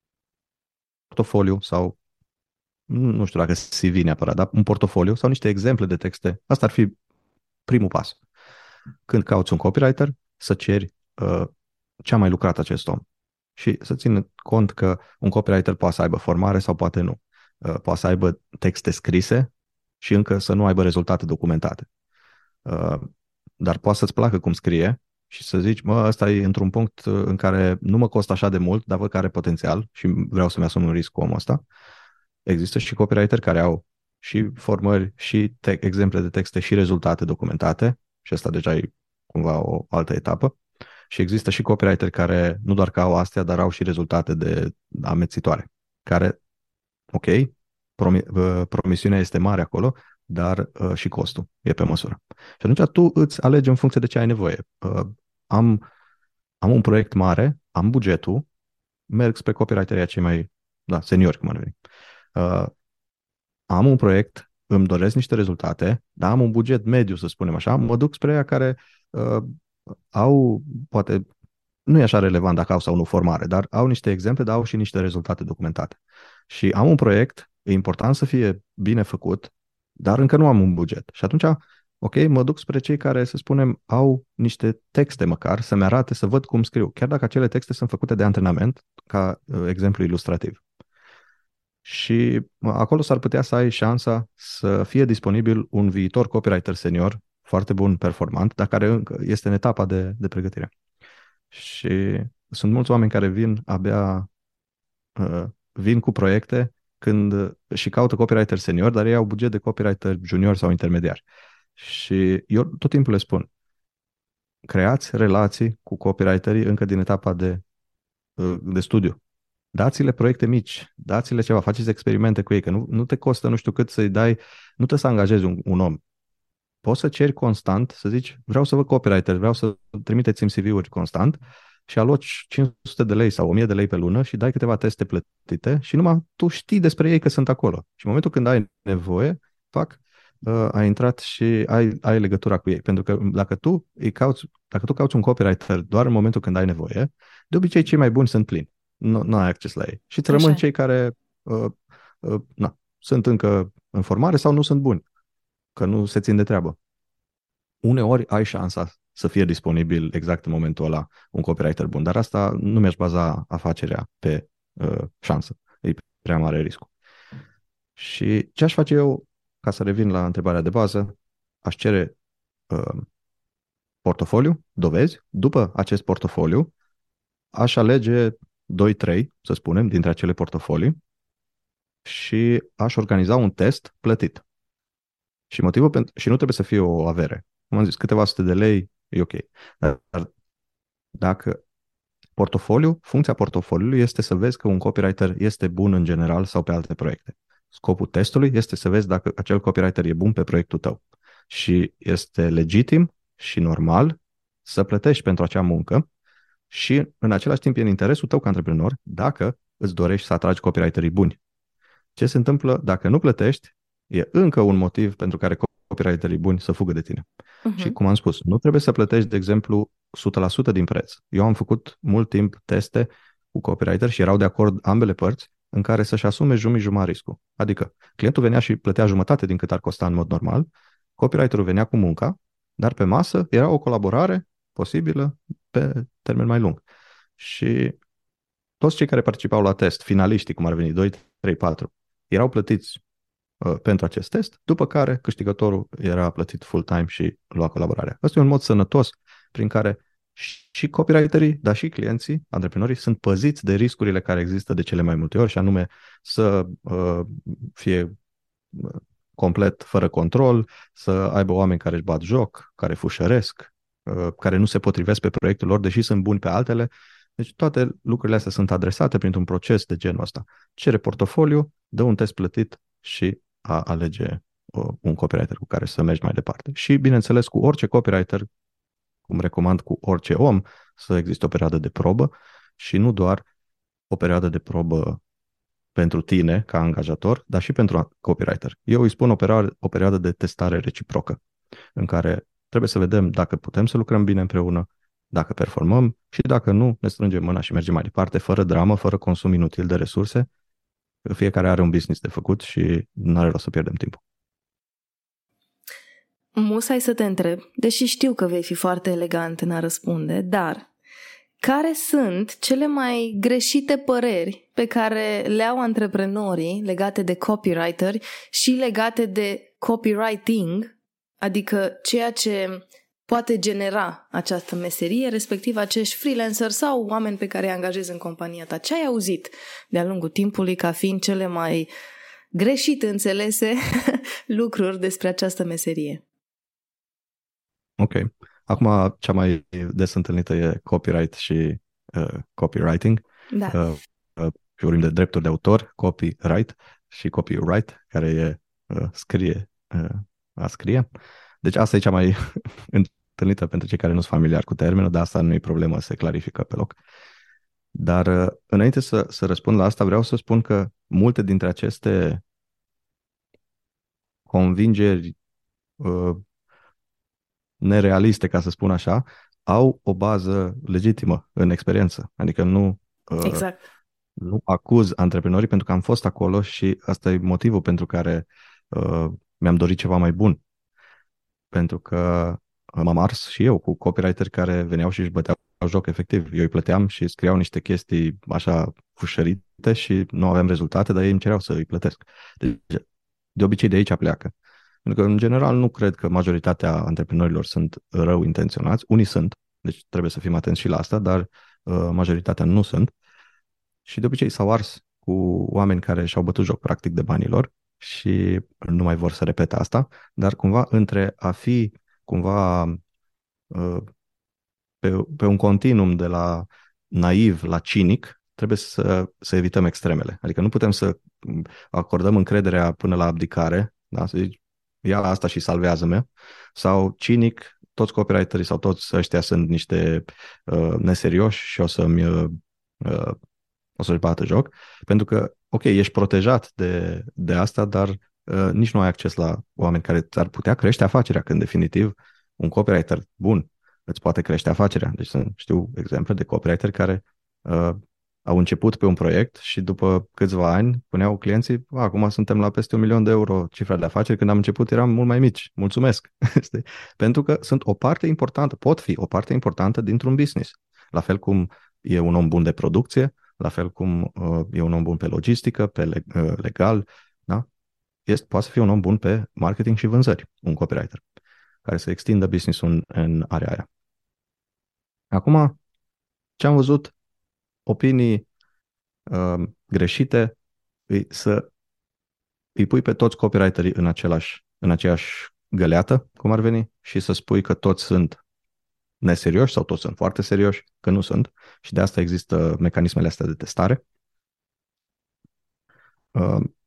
[SPEAKER 2] portofoliu sau, nu știu dacă C V neapărat, dar un portofoliu sau niște exemple de texte. Asta ar fi primul pas. Când cauți un copywriter, să ceri uh, ce a mai lucrat acest om. Și să țin cont că un copywriter poate să aibă formare sau poate nu. Uh, poate să aibă texte scrise și încă să nu aibă rezultate documentate. Uh, dar poate să-ți placă cum scrie și să zici, mă, ăsta e într-un punct în care nu mă costă așa de mult, dar văd că are potențial și vreau să-mi asum un risc cu omul ăsta. Există și copywriter care au și formări, și te- exemple de texte, și rezultate documentate, și asta deja e cumva o altă etapă. Și există și copywriter care nu doar că au astea, dar au și rezultate de amețitoare, care, ok, promi- uh, promisiunea este mare acolo, dar uh, și costul e pe măsură. Și atunci tu îți alegi în funcție de ce ai nevoie. Uh, am, am un proiect mare, am bugetul, merg spre copywriterii cei mai, da, seniori, cum ar veni. Uh, am un proiect, îmi doresc niște rezultate, dar am un buget mediu, să spunem așa, mă duc spre aia care uh, au, poate, nu e așa relevant dacă au sau nu formare, dar au niște exemple, dar au și niște rezultate documentate. Și am un proiect, e important să fie bine făcut, dar încă nu am un buget. Și atunci, ok, mă duc spre cei care, să spunem, au niște texte măcar, să-mi arate, să văd cum scriu, chiar dacă acele texte sunt făcute de antrenament, ca uh, exemplu ilustrativ. Și acolo s-ar putea să ai șansa să fie disponibil un viitor copywriter senior, foarte bun, performant, dar care încă este în etapa de, de pregătire. Și sunt mulți oameni care vin abia, uh, vin cu proiecte când și caută copywriter senior, dar ei au buget de copywriter junior sau intermediar. Și eu tot timpul le spun, creați relații cu copywriterii încă din etapa de, uh, de studiu. Dați-le proiecte mici, dați-le ceva, faceți experimente cu ei, că nu, nu te costă nu știu cât să-i dai, nu trebuie să angajezi un, un om. Poți să ceri constant, să zici, vreau să văd copywriter, vreau să trimiteți-mi C V-uri constant și aloci cinci sute de lei sau o mie de lei pe lună și dai câteva teste plătite și numai tu știi despre ei că sunt acolo. Și în momentul când ai nevoie, fac, uh, ai intrat și ai, ai legătura cu ei. Pentru că dacă tu, îi cauți, dacă tu cauți un copywriter doar în momentul când ai nevoie, de obicei cei mai buni sunt plini. Nu, nu ai acces la ei. Și îți rămân cei care uh, uh, na, sunt încă în formare sau nu sunt buni, că nu se țin de treabă. Uneori ai șansa să fie disponibil exact în momentul ăla un copywriter bun, dar asta nu mi-aș baza afacerea pe uh, șansă. E prea mare riscul. Și ce aș face eu, ca să revin la întrebarea de bază, aș cere uh, portofoliu, dovezi. După acest portofoliu, aș alege doi trei, să spunem, dintre acele portofolii și aș organiza un test plătit. Și motivul pentru, și nu trebuie să fie o avere. Cum am zis, câteva sute de lei e ok. Dar dacă portofoliu, funcția portofoliului este să vezi că un copywriter este bun în general sau pe alte proiecte. scopul testului este să vezi dacă acel copywriter e bun pe proiectul tău. Și este legitim și normal să plătești pentru acea muncă și în același timp e în interesul tău ca antreprenor dacă îți dorești să atragi copywriterii buni. Ce se întâmplă dacă nu plătești e încă un motiv pentru care copywriterii buni să fugă de tine. Uh-huh. Și cum am spus, nu trebuie să plătești, de exemplu, o sută la sută din preț. Eu am făcut mult timp teste cu copywriter și erau de acord ambele părți în care să-și asume jumătate riscul. Adică clientul venea și plătea jumătate din cât ar costa în mod normal, copywriterul venea cu munca, dar pe masă era o colaborare posibilă pe termen mai lung. Și toți cei care participau la test, finaliștii, cum ar veni, doi, trei, patru, erau plătiți uh, pentru acest test, după care câștigătorul era plătit full-time și lua colaborarea. Asta e un mod sănătos prin care și copywriterii, dar și clienții, antreprenorii, sunt păziți de riscurile care există de cele mai multe ori, și anume să uh, fie complet fără control, să aibă oameni care își bat joc, care fușăresc, uh, care nu se potrivesc pe proiectul lor, deși sunt buni pe altele. Deci toate lucrurile astea sunt adresate printr-un proces de genul ăsta. Cere portofoliu, dă un test plătit și a alege uh, un copywriter cu care să mergi mai departe. Și, bineînțeles, cu orice copywriter, cum recomand cu orice om, să existe o perioadă de probă și nu doar o perioadă de probă pentru tine ca angajator, dar și pentru copywriter. Eu îi spun o perioadă, o perioadă de testare reciprocă, în care trebuie să vedem dacă putem să lucrăm bine împreună, dacă performăm și dacă nu, ne strângem mâna și mergem mai departe, fără dramă, fără consum inutil de resurse. Fiecare are un business de făcut și nu are rost să pierdem timpul.
[SPEAKER 1] Musai să te întreb, deși știu că vei fi foarte elegant în a răspunde, dar care sunt cele mai greșite păreri pe care le au antreprenorii legate de copywriteri și legate de copywriting, adică ceea ce poate genera această meserie, respectiv acești freelancer sau oameni pe care îi angajezi în compania ta? Ce ai auzit de-a lungul timpului ca fiind cele mai greșit înțelese lucruri despre această meserie?
[SPEAKER 2] Ok. Acum, cea mai des întâlnită e copyright și uh, copywriting.
[SPEAKER 1] Da.
[SPEAKER 2] Uh, uh, și vorbim de drepturi de autor, copyright și copyright, care e uh, scrie, uh, a scrie. Deci asta e cea mai întâlnită pentru cei care nu sunt familiari cu termenul, dar asta nu e problemă, se clarifică pe loc. Dar uh, înainte să, să răspund la asta, vreau să spun că multe dintre aceste convingeri uh, nerealiste, ca să spun așa, au o bază legitimă în experiență. Adică nu,
[SPEAKER 1] exact.
[SPEAKER 2] uh, nu acuz antreprenorii, pentru că am fost acolo și asta e motivul pentru care uh, mi-am dorit ceva mai bun. Pentru că m-am ars și eu cu copywriteri care veneau și își băteau joc efectiv. Eu îi plăteam și scriau niște chestii așa fușărite și nu aveam rezultate, dar ei îmi cereau să îi plătesc. Deci, de obicei de aici pleacă. Pentru că, în general, nu cred că majoritatea antreprenorilor sunt rău intenționați. Unii sunt, deci trebuie să fim atenți și la asta, dar uh, majoritatea nu sunt. Și de obicei s-au ars cu oameni care și-au bătut joc, practic, de banii lor și nu mai vor să repete asta, dar cumva între a fi cumva uh, pe, pe un continuum de la naiv la cinic, trebuie să, să evităm extremele. Adică nu putem să acordăm încrederea până la abdicare, da? Să zici, ia asta și salvează-mă, sau cinic, toți copywriterii sau toți ăștia sunt niște uh, neserioși și o să-mi uh, o să-și bată joc, pentru că, ok, ești protejat de, de asta, dar uh, nici nu ai acces la oameni care ți-ar putea crește afacerea, când definitiv un copywriter bun îți poate crește afacerea. Deci știu exemple de copywriter care uh, au început pe un proiect și după câțiva ani puneau clienții, acum suntem la peste un milion de euro cifra de afaceri, când am început eram mult mai mici. Mulțumesc! Pentru că sunt o parte importantă, pot fi o parte importantă dintr-un business. La fel cum e un om bun de producție, la fel cum uh, e un om bun pe logistică, pe leg- uh, legal, da? Este, poate să fie un om bun pe marketing și vânzări, un copywriter, care să extindă business-ul în, în area aia. Acum, ce am văzut, opinii uh, greșite, îi, să îi pui pe toți copywriterii în, același, în aceeași găleată, cum ar veni, și să spui că toți sunt neserioși sau toți sunt foarte serioși, că nu sunt, și de asta există mecanismele astea de testare. Uh,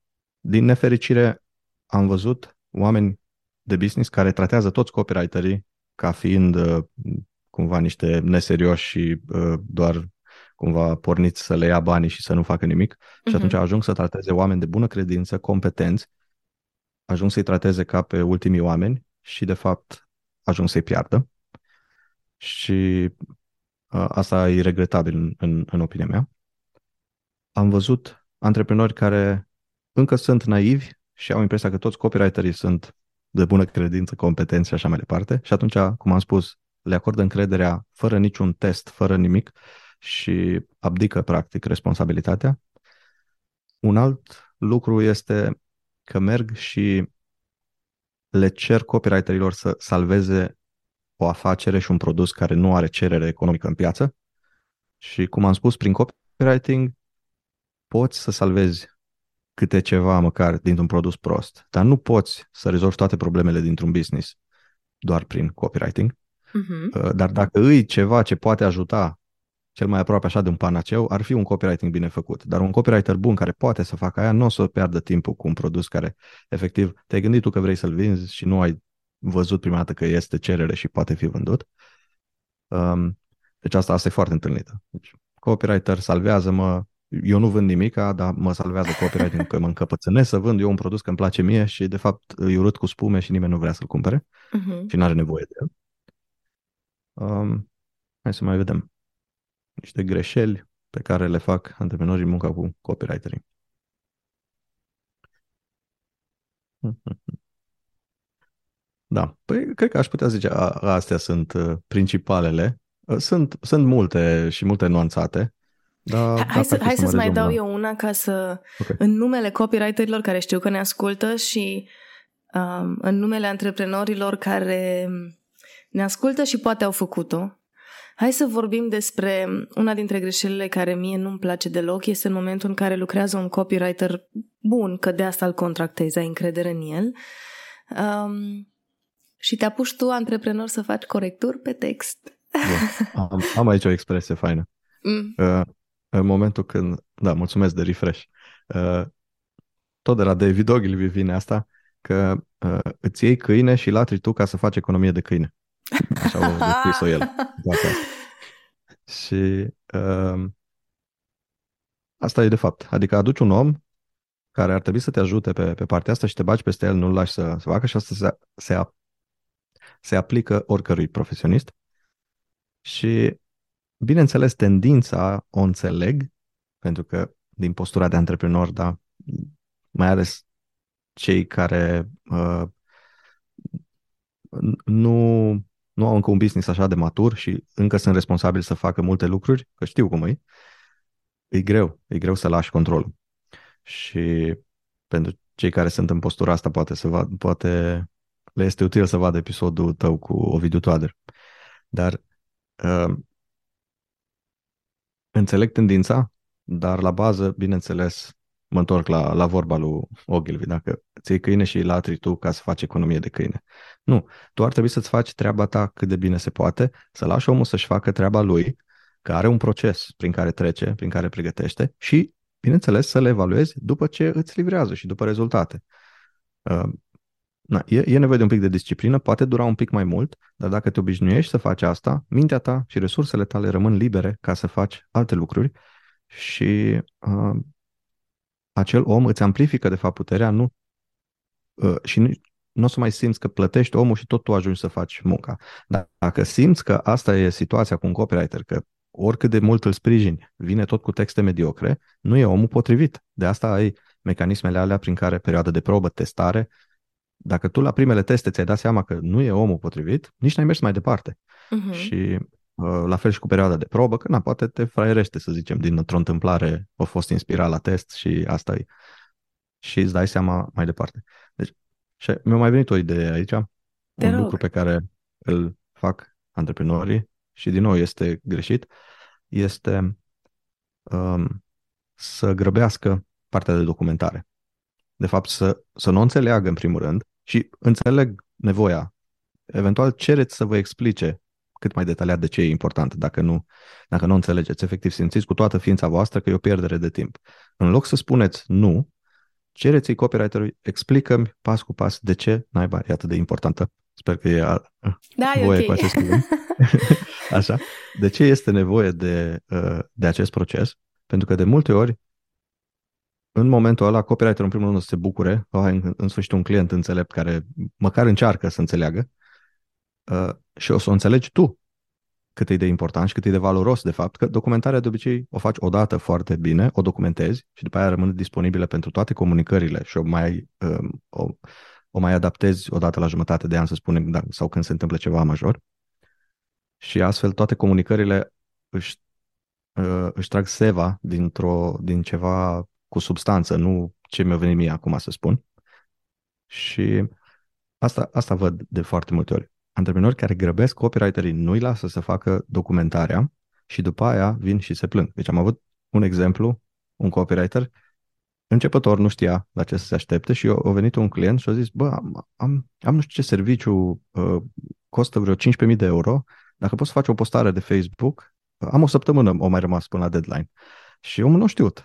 [SPEAKER 2] din nefericire, am văzut oameni de business care tratează toți copywriterii ca fiind uh, cumva niște neserioși și uh, doar cumva porniți să le ia banii și să nu facă nimic. Uh-huh. Și atunci ajung să trateze oameni de bună credință, competenți, ajung să-i trateze ca pe ultimii oameni și, de fapt, ajung să-i piardă. Și uh, asta e regretabil în, în, în opinia mea. Am văzut antreprenori care încă sunt naivi și au impresia că toți copywriterii sunt de bună credință, competenți și așa mai departe. Și atunci, cum am spus, le acordă încrederea fără niciun test, fără nimic și abdică, practic, responsabilitatea. Un alt lucru este că merg și le cer copywriterilor să salveze o afacere și un produs care nu are cerere economică în piață. Și, cum am spus, prin copywriting poți să salvezi câte ceva măcar dintr-un produs prost, dar nu poți să rezolvi toate problemele dintr-un business doar prin copywriting. Uh-huh. Dar dacă îi ceva ce poate ajuta cel mai aproape așa de un panaceu, ar fi un copywriting bine făcut. Dar un copywriter bun care poate să facă aia, nu o să piardă timpul cu un produs care, efectiv, te-ai gândit tu că vrei să-l vinzi și nu ai văzut prima dată că este cerere și poate fi vândut. Um, deci asta, asta e foarte întâlnită. Deci, copywriter, salvează-mă. Eu nu vând nimica, dar mă salvează copywriting că mă încăpățânesc să vând eu un produs că îmi place mie și, de fapt, îi urât cu spume și nimeni nu vrea să-l cumpere uh-huh. și nu are nevoie de el. Um, hai să mai vedem niște greșeli pe care le fac antreprenorii în munca cu copywriterii. Da, păi cred că aș putea zice a, astea sunt uh, principalele. Uh, sunt, sunt multe și multe nuanțate. Dar,
[SPEAKER 1] hai să, hai să-ți mai dau la... eu una ca să, okay. În numele copywriterilor care știu că ne ascultă și um, în numele antreprenorilor care ne ascultă și poate au făcut-o, hai să vorbim despre una dintre greșelile care mie nu-mi place deloc. Este în momentul în care lucrează un copywriter bun, că de asta îl contractezi, ai încredere în el, um, și te apuci tu, antreprenor, să faci corecturi pe text.
[SPEAKER 2] Bun. Am, am aici o expresie faină. Mm. Uh, în momentul când... Da, mulțumesc de refresh. Uh, tot de la David Ogilvy vine asta, că uh, îți iei câine și latri tu ca să faci economie de câine. Așa o descris-o el. Și uh, asta e de fapt. Adică aduci un om care ar trebui să te ajute pe, pe partea asta și te bagi peste el, nu-l lași să, să facă, și asta se, se, se aplică oricărui profesionist. Și, bineînțeles, tendința o înțeleg, pentru că din postura de antreprenor, da, mai ales cei care uh, nu, nu au încă un business așa de matur și încă sunt responsabili să facă multe lucruri, că știu cum e, e greu, e greu să lași controlul. Și pentru cei care sunt în postura asta, poate, să vad, poate le este util să vadă episodul tău cu Ovidiu Toader. Dar uh, înțeleg tendința, dar la bază, bineînțeles, mă întorc la, la vorba lui Ogilvy, dacă ți-ai câine și îi latri tu ca să faci economie de câine. Nu, tu ar trebui să-ți faci treaba ta cât de bine se poate, să lași omul să-și facă treaba lui, că are un proces prin care trece, prin care pregătește și, bineînțeles, să le evaluezi după ce îți livrează și după rezultate. Uh, na, e, e nevoie de un pic de disciplină, poate dura un pic mai mult, dar dacă te obișnuiești să faci asta, mintea ta și resursele tale rămân libere ca să faci alte lucruri și uh, acel om îți amplifică, de fapt, puterea, nu, uh, și nu, nu o să mai simți că plătești omul și tot tu ajungi să faci munca. Dar dacă simți că asta e situația cu un copywriter, că oricât de mult îl sprijini, vine tot cu texte mediocre, nu e omul potrivit. De asta ai mecanismele alea prin care perioada de probă, testare, dacă tu la primele teste ți-ai dat seama că nu e omul potrivit, nici n-ai mers mai departe. Uh-huh. Și uh, la fel și cu perioada de probă, că na, poate te fraierește, să zicem, dintr-o întâmplare, a fost inspirat la test și asta e. Și îți dai seama mai departe. Deci, și mi-a mai venit o idee aici,
[SPEAKER 1] Te
[SPEAKER 2] un
[SPEAKER 1] rog.
[SPEAKER 2] lucru pe care îl fac antreprenorii și din nou este greșit, este um, să grăbească partea de documentare. De fapt, să, să nu înțeleagă în primul rând și înțeleg nevoia. Eventual cereți să vă explice cât mai detaliat de ce e important, dacă nu, dacă nu înțelegeți. Efectiv, simțiți cu toată ființa voastră că e o pierdere de timp. În loc să spuneți nu, cereți-i copywriterului, explică-mi pas cu pas de ce naiba e atât de importantă. Sper că e a,
[SPEAKER 1] Da, e
[SPEAKER 2] voie
[SPEAKER 1] ok.
[SPEAKER 2] cu acest cuvânt. Așa. De ce este nevoie de, uh, de acest proces? Pentru că de multe ori, în momentul ăla, copywriterul în primul rând o să se bucure că ai în, în sfârșit un client înțelept care măcar încearcă să înțeleagă uh, și o să o înțelegi tu cât e de important și cât e de valoros, de fapt, că documentarea de obicei o faci odată foarte bine, o documentezi și după aia rămâne disponibilă pentru toate comunicările și o mai, um, o, o mai adaptezi odată la jumătate de an, să spunem, da, sau când se întâmplă ceva major. Și astfel toate comunicările își, uh, își trag seva dintr-o, din ceva cu substanță, nu ce mi-a venit mie acum să spun. Și asta, asta văd de foarte multe ori. Antreprenori care grăbesc copywriterii, nu-i lasă să facă documentarea și după aia vin și se plâng. Deci am avut un exemplu, un copywriter începător, nu știa la ce să se aștepte și a venit un client și a zis, bă, am, am, am nu știu ce serviciu, uh, costă vreo cincisprezece mii de euro, dacă poți să faci o postare de Facebook, am o săptămână, o mai rămas până la deadline. Și omul nu a știut.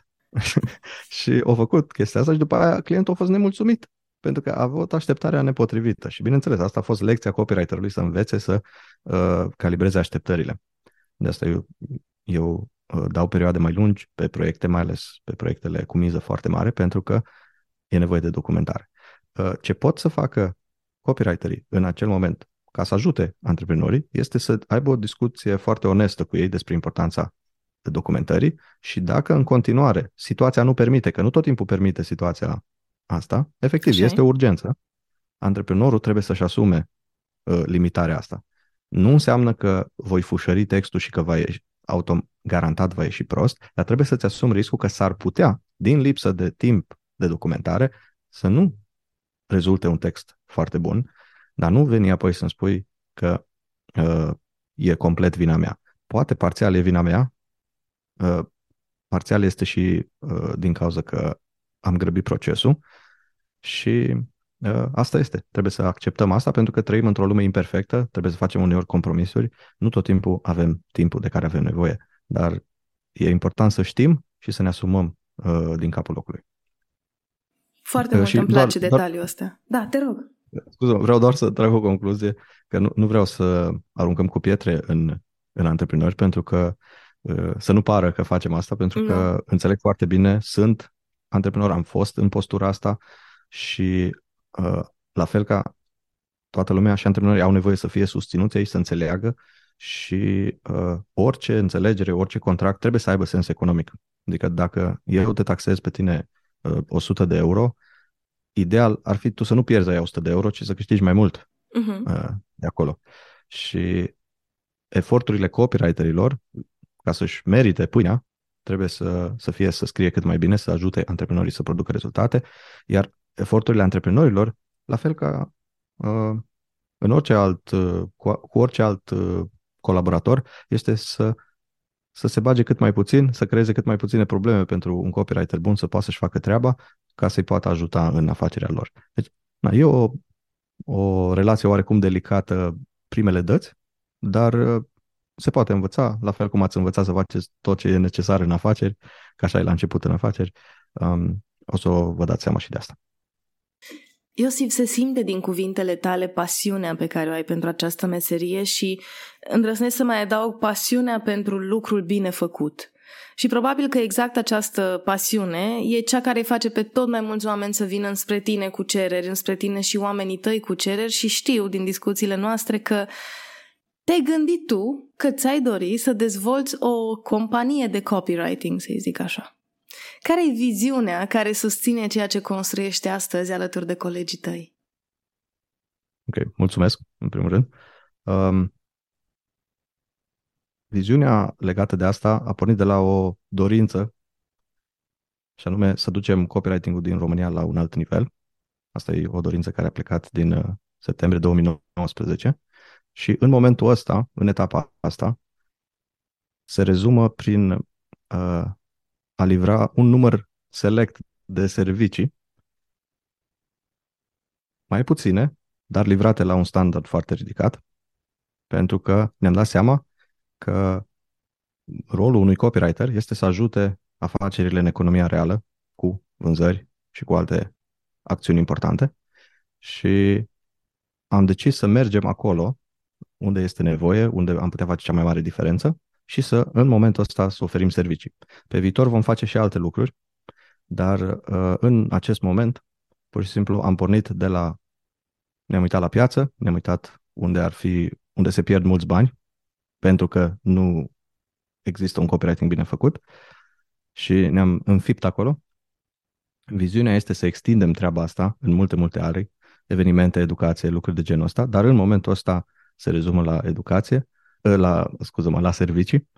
[SPEAKER 2] Și a făcut chestia asta și după aia clientul a fost nemulțumit pentru că a avut așteptarea nepotrivită. Și bineînțeles, asta a fost lecția copywriterului să învețe să uh, calibreze așteptările. De asta eu, eu uh, dau perioade mai lungi pe proiecte, mai ales pe proiectele cu miză foarte mare, pentru că e nevoie de documentare. Uh, ce pot să facă copywriterii în acel moment ca să ajute antreprenorii este să aibă o discuție foarte onestă cu ei despre importanța documentării și dacă în continuare situația nu permite, că nu tot timpul permite situația asta, efectiv,
[SPEAKER 1] Așa
[SPEAKER 2] este
[SPEAKER 1] e.
[SPEAKER 2] o urgență, antreprenorul trebuie să-și asume uh, limitarea asta. Nu înseamnă că voi fușări textul și că va ieși, auto, garantat va ieși prost, dar trebuie să-ți asumi riscul că s-ar putea, din lipsă de timp de documentare, să nu rezulte un text foarte bun, dar nu veni apoi să-mi spui că uh, e complet vina mea. Poate parțial e vina mea, uh, parțial este și uh, din cauza că am grăbit procesul și uh, asta este. Trebuie să acceptăm asta pentru că trăim într-o lume imperfectă, trebuie să facem uneori compromisuri, nu tot timpul avem timpul de care avem nevoie, dar e important să știm și să ne asumăm uh, din capul locului.
[SPEAKER 1] Foarte
[SPEAKER 2] Uh,
[SPEAKER 1] mult
[SPEAKER 2] și
[SPEAKER 1] îmi
[SPEAKER 2] doar,
[SPEAKER 1] place
[SPEAKER 2] doar,
[SPEAKER 1] detaliul ăsta. Da, te rog.
[SPEAKER 2] Scuze, vreau doar să trag o concluzie, că nu, nu vreau să aruncăm cu pietre în, în antreprenori, pentru că uh, să nu pară că facem asta, pentru
[SPEAKER 1] Nu.
[SPEAKER 2] că înțeleg foarte bine, sunt antreprenor, am fost în postura asta și uh, la fel ca toată lumea și antreprenorii au nevoie să fie susținuți aici, să înțeleagă și uh, orice înțelegere, orice contract trebuie să aibă sens economic. Adică dacă eu te taxez pe tine uh, o sută de euro, ideal ar fi tu să nu pierzi aia o sută de euro, ci să câștigi mai mult
[SPEAKER 1] Uh-huh.
[SPEAKER 2] uh, de acolo. Și eforturile copywriterilor, ca să-și merite pâinea, trebuie să, să fie să scrie cât mai bine, să ajute antreprenorii să producă rezultate, iar eforturile antreprenorilor, la fel ca uh, în orice alt, uh, cu, cu orice alt uh, colaborator, este să să se bage cât mai puțin, să creeze cât mai puține probleme pentru un copywriter bun să poată să-și facă treaba ca să-i poată ajuta în afacerea lor. Deci, na, e o, o relație oarecum delicată primele dăți, dar uh, se poate învăța, la fel cum ați învățat să faceți tot ce e necesar în afaceri, că așa e la început în afaceri, um, o să vă dați seama și de asta.
[SPEAKER 1] Iosif, se simte din cuvintele tale pasiunea pe care o ai pentru această meserie și îndrăznesc să mai adaug pasiunea pentru lucrul bine făcut. Și probabil că exact această pasiune e cea care îi face pe tot mai mulți oameni să vină înspre tine cu cereri, înspre tine și oamenii tăi cu cereri și știu din discuțiile noastre că te-ai gândit tu că ți-ai dori să dezvolți o companie de copywriting, să zic așa. Care e viziunea care susține ceea ce construiești astăzi alături de colegii tăi?
[SPEAKER 2] Ok, mulțumesc, în primul rând. Um, viziunea legată de asta a pornit de la o dorință, și anume să ducem copywriting-ul din România la un alt nivel. Asta e o dorință care a plecat din uh, septembrie două mii nouăsprezece și în momentul ăsta, în etapa asta, se rezumă prin uh, a livra un număr select de servicii, mai puține, dar livrate la un standard foarte ridicat, pentru că ne-am dat seama că rolul unui copywriter este să ajute afacerile în economia reală cu vânzări și cu alte acțiuni importante și am decis să mergem acolo unde este nevoie, unde am putea face cea mai mare diferență și să, în momentul ăsta, să oferim servicii. Pe viitor vom face și alte lucruri, dar uh, în acest moment, pur și simplu, am pornit de la, ne-am uitat la piață, ne-am uitat unde ar fi, unde se pierd mulți bani, pentru că nu există un copywriting bine făcut și ne-am înfipt acolo. Viziunea este să extindem treaba asta în multe, multe are, evenimente, educație, lucruri de genul ăsta, dar în momentul ăsta se rezumă la educație, la, scuză-mă, la servicii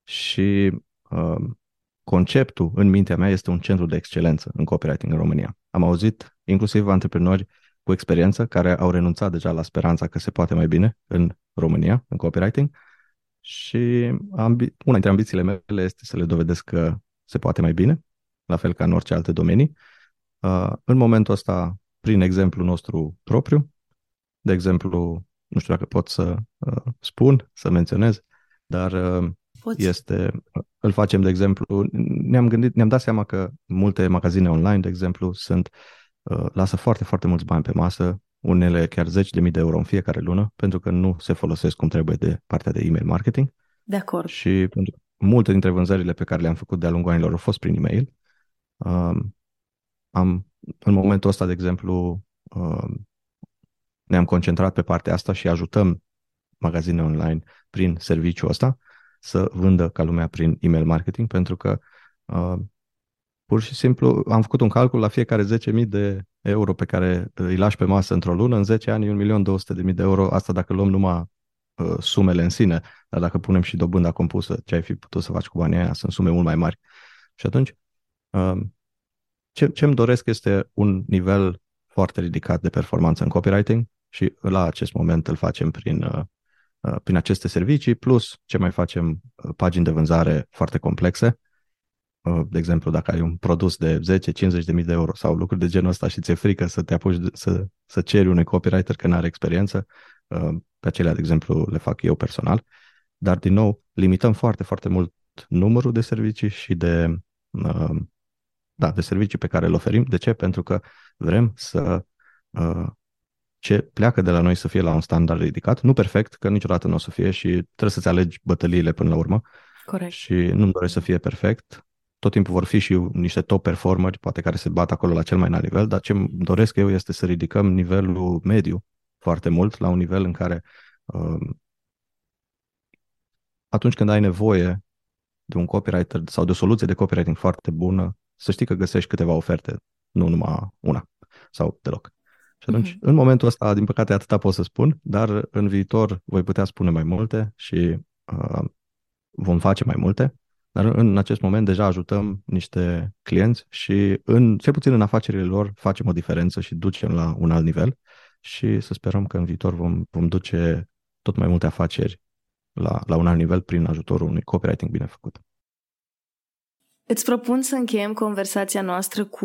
[SPEAKER 2] și uh, conceptul în mintea mea este un centru de excelență în copywriting în România. Am auzit inclusiv antreprenori cu experiență care au renunțat deja la speranța că se poate mai bine în România, în copywriting și ambi- una dintre ambițiile mele este să le dovedesc că se poate mai bine, la fel ca în orice alte domenii. Uh, în momentul ăsta, prin exemplu nostru propriu, de exemplu, nu știu dacă pot să uh, spun, să menționez, dar uh,
[SPEAKER 1] Poți.
[SPEAKER 2] este, îl facem, de exemplu, ne-am gândit, ne-am dat seama că multe magazine online, de exemplu, sunt, uh, lasă foarte, foarte mulți bani pe masă, unele chiar zeci de mii de euro în fiecare lună, pentru că nu se folosesc cum trebuie de partea de email marketing.
[SPEAKER 1] De acord.
[SPEAKER 2] Și pentru multe dintre vânzările pe care le-am făcut de-a lungul anilor au fost prin e-mail. Um, am, în momentul ăsta, de exemplu, um, ne-am concentrat pe partea asta și ajutăm magazine online prin serviciul ăsta să vândă ca lumea prin email marketing, pentru că uh, pur și simplu am făcut un calcul la fiecare zece mii de euro pe care îi lași pe masă într-o lună, în zece ani un milion două sute de mii de euro, asta dacă luăm numai uh, sumele în sine, dar dacă punem și dobânda compusă, ce ai fi putut să faci cu banii aia, sunt sume mult mai mari. Și atunci, uh, ce, ce îmi doresc este un nivel foarte ridicat de performanță în copywriting și la acest moment îl facem prin, uh, uh, prin aceste servicii, plus ce mai facem uh, pagini de vânzare foarte complexe. Uh, de exemplu, dacă ai un produs de zece cincizeci de mii de euro sau lucruri de genul ăsta și ți-e frică să te apuci de, să, să ceri unui copywriter că nu are experiență, uh, pe acelea, de exemplu, le fac eu personal. Dar, din nou, limităm foarte, foarte mult numărul de servicii și de, uh, da, de servicii pe care le oferim. De ce? Pentru că vrem să uh, ce pleacă de la noi să fie la un standard ridicat, nu perfect, că niciodată nu o să fie și trebuie să-ți alegi bătăliile până la urmă.
[SPEAKER 1] Corect.
[SPEAKER 2] Și nu-mi doresc să fie perfect. Tot timpul vor fi și niște top performeri, poate care se bat acolo la cel mai înalt nivel, dar ce îmi doresc eu este să ridicăm nivelul mediu foarte mult, la un nivel în care uh, atunci când ai nevoie de un copywriter sau de o soluție de copywriting foarte bună, să știi că găsești câteva oferte, nu numai una sau deloc. Și atunci, mm-hmm. în momentul ăsta, din păcate, atâta pot să spun, dar în viitor voi putea spune mai multe și uh, vom face mai multe. Dar în acest moment deja ajutăm niște clienți și, în, cel puțin în afacerile lor, facem o diferență și ducem la un alt nivel și să sperăm că în viitor vom, vom duce tot mai multe afaceri la, la un alt nivel prin ajutorul unui copywriting bine făcut.
[SPEAKER 1] Îți propun să încheiem conversația noastră cu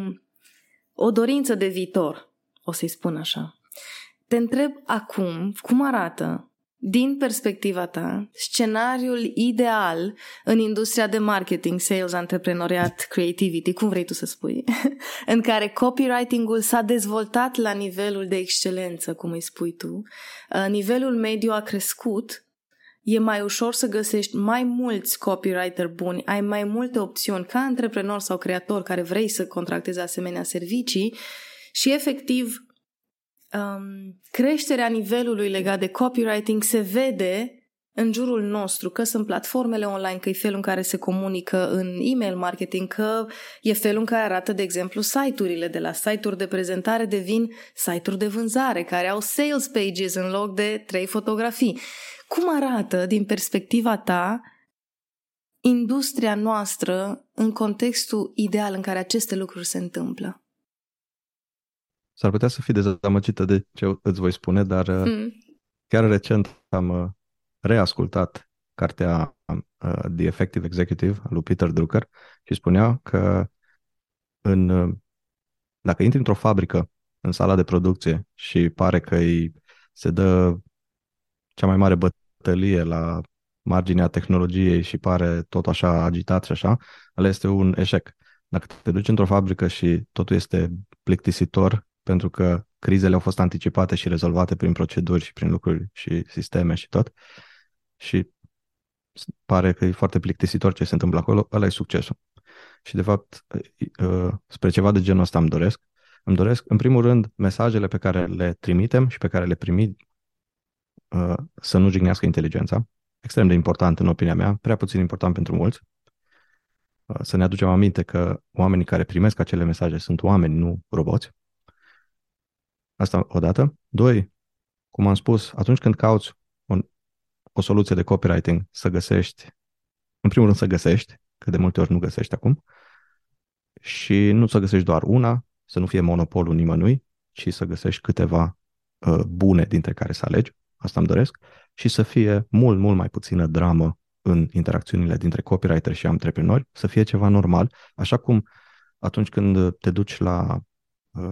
[SPEAKER 1] o dorință de viitor, o să-i spun așa. Te întreb acum, cum arată, din perspectiva ta, scenariul ideal în industria de marketing, sales, antreprenoriat, creativity, cum vrei tu să spui, în care copywriting-ul s-a dezvoltat la nivelul de excelență, cum îi spui tu, nivelul mediu a crescut, e mai ușor să găsești mai mulți copywriter buni, ai mai multe opțiuni ca antreprenor sau creator care vrei să contractezi asemenea servicii și efectiv um, creșterea nivelului legat de copywriting se vede în jurul nostru, că sunt platformele online, că e felul în care se comunică în email marketing, că e felul în care arată, de exemplu, site-urile. De la site-uri de prezentare devin site-uri de vânzare, care au sales pages în loc de trei fotografii. Cum arată, din perspectiva ta, industria noastră în contextul ideal în care aceste lucruri se întâmplă?
[SPEAKER 2] S-ar putea să fii dezamăgită de ce îți voi spune, dar mm. chiar recent am reascultat cartea uh, The Effective Executive a lui Peter Drucker și spunea că în, uh, dacă intri într-o fabrică, în sala de producție și pare că îi se dă cea mai mare bătălie la marginea tehnologiei și pare tot așa agitat și așa, ăla este un eșec. Dacă te duci într-o fabrică și totul este plictisitor pentru că crizele au fost anticipate și rezolvate prin proceduri și prin lucruri și sisteme și tot, și pare că e foarte plictisitor ce se întâmplă acolo, ăla e succesul. Și de fapt, uh, spre ceva de genul ăsta îmi doresc. Îmi doresc, în primul rând, mesajele pe care le trimitem și pe care le primim uh, să nu jignească inteligența. Extrem de important în opinia mea, prea puțin important pentru mulți. Uh, să ne aducem aminte că oamenii care primesc acele mesaje sunt oameni, nu roboți. Asta odată. Doi, cum am spus, atunci când cauți un, o soluție de copywriting, să găsești, în primul rând să găsești, că de multe ori nu găsești acum, și nu să găsești doar una, să nu fie monopolul nimănui, ci să găsești câteva uh, bune dintre care să alegi, asta îmi doresc, și să fie mult, mult mai puțină dramă în interacțiunile dintre copywriter și antreprenori, să fie ceva normal, așa cum atunci când te duci la uh,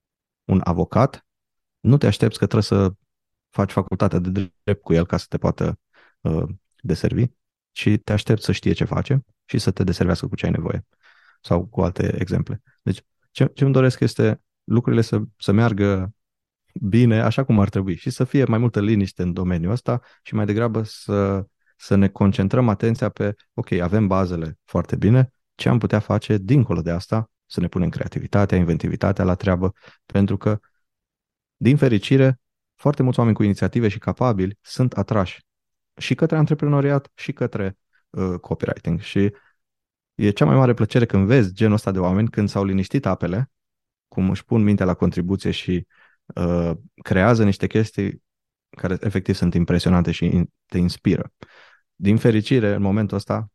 [SPEAKER 2] un avocat, nu te aștepți că trebuie să faci facultatea de drept cu el ca să te poată uh, deservi, ci te aștepți să știe ce face și să te deservească cu ce ai nevoie. Sau cu alte exemple. Deci, ce, ce îmi doresc este lucrurile să, să meargă bine, așa cum ar trebui, și să fie mai multă liniște în domeniul ăsta și mai degrabă să, să ne concentrăm atenția pe, ok, avem bazele foarte bine, ce am putea face dincolo de asta, să ne punem creativitatea, inventivitatea la treabă, pentru că, din fericire, foarte mulți oameni cu inițiative și capabili sunt atrași și către antreprenoriat și către uh, copywriting. Și e cea mai mare plăcere când vezi genul ăsta de oameni, când s-au liniștit apele, cum își pun mintea la contribuție și uh, creează niște chestii care efectiv sunt impresionante și in, te inspiră. Din fericire, în momentul ăsta,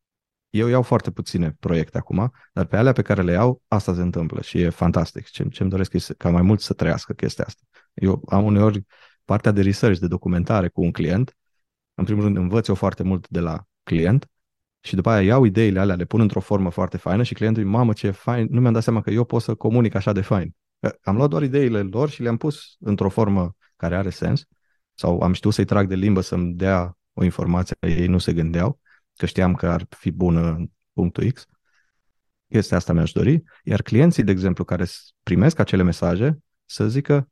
[SPEAKER 2] eu iau foarte puține proiecte acum, dar pe alea pe care le iau, asta se întâmplă și e fantastic. Ce, ce-mi doresc este ca mai mult să trăiască chestia asta. Eu am uneori partea de research, de documentare cu un client. În primul rând, învăț eu foarte mult de la client. Și după aia iau ideile alea, le pun într-o formă foarte faină și clientul îi, mamă, ce fain, nu mi-am dat seama că eu pot să comunic așa de fain. Am luat doar ideile lor și le-am pus într-o formă care are sens, sau am știut să-i trag de limbă să-mi dea o informație, ei nu se gândeau, că știam că ar fi bună în punctul X. Chestia asta mi-aș dori. Iar clienții, de exemplu, care primesc acele mesaje, să zică,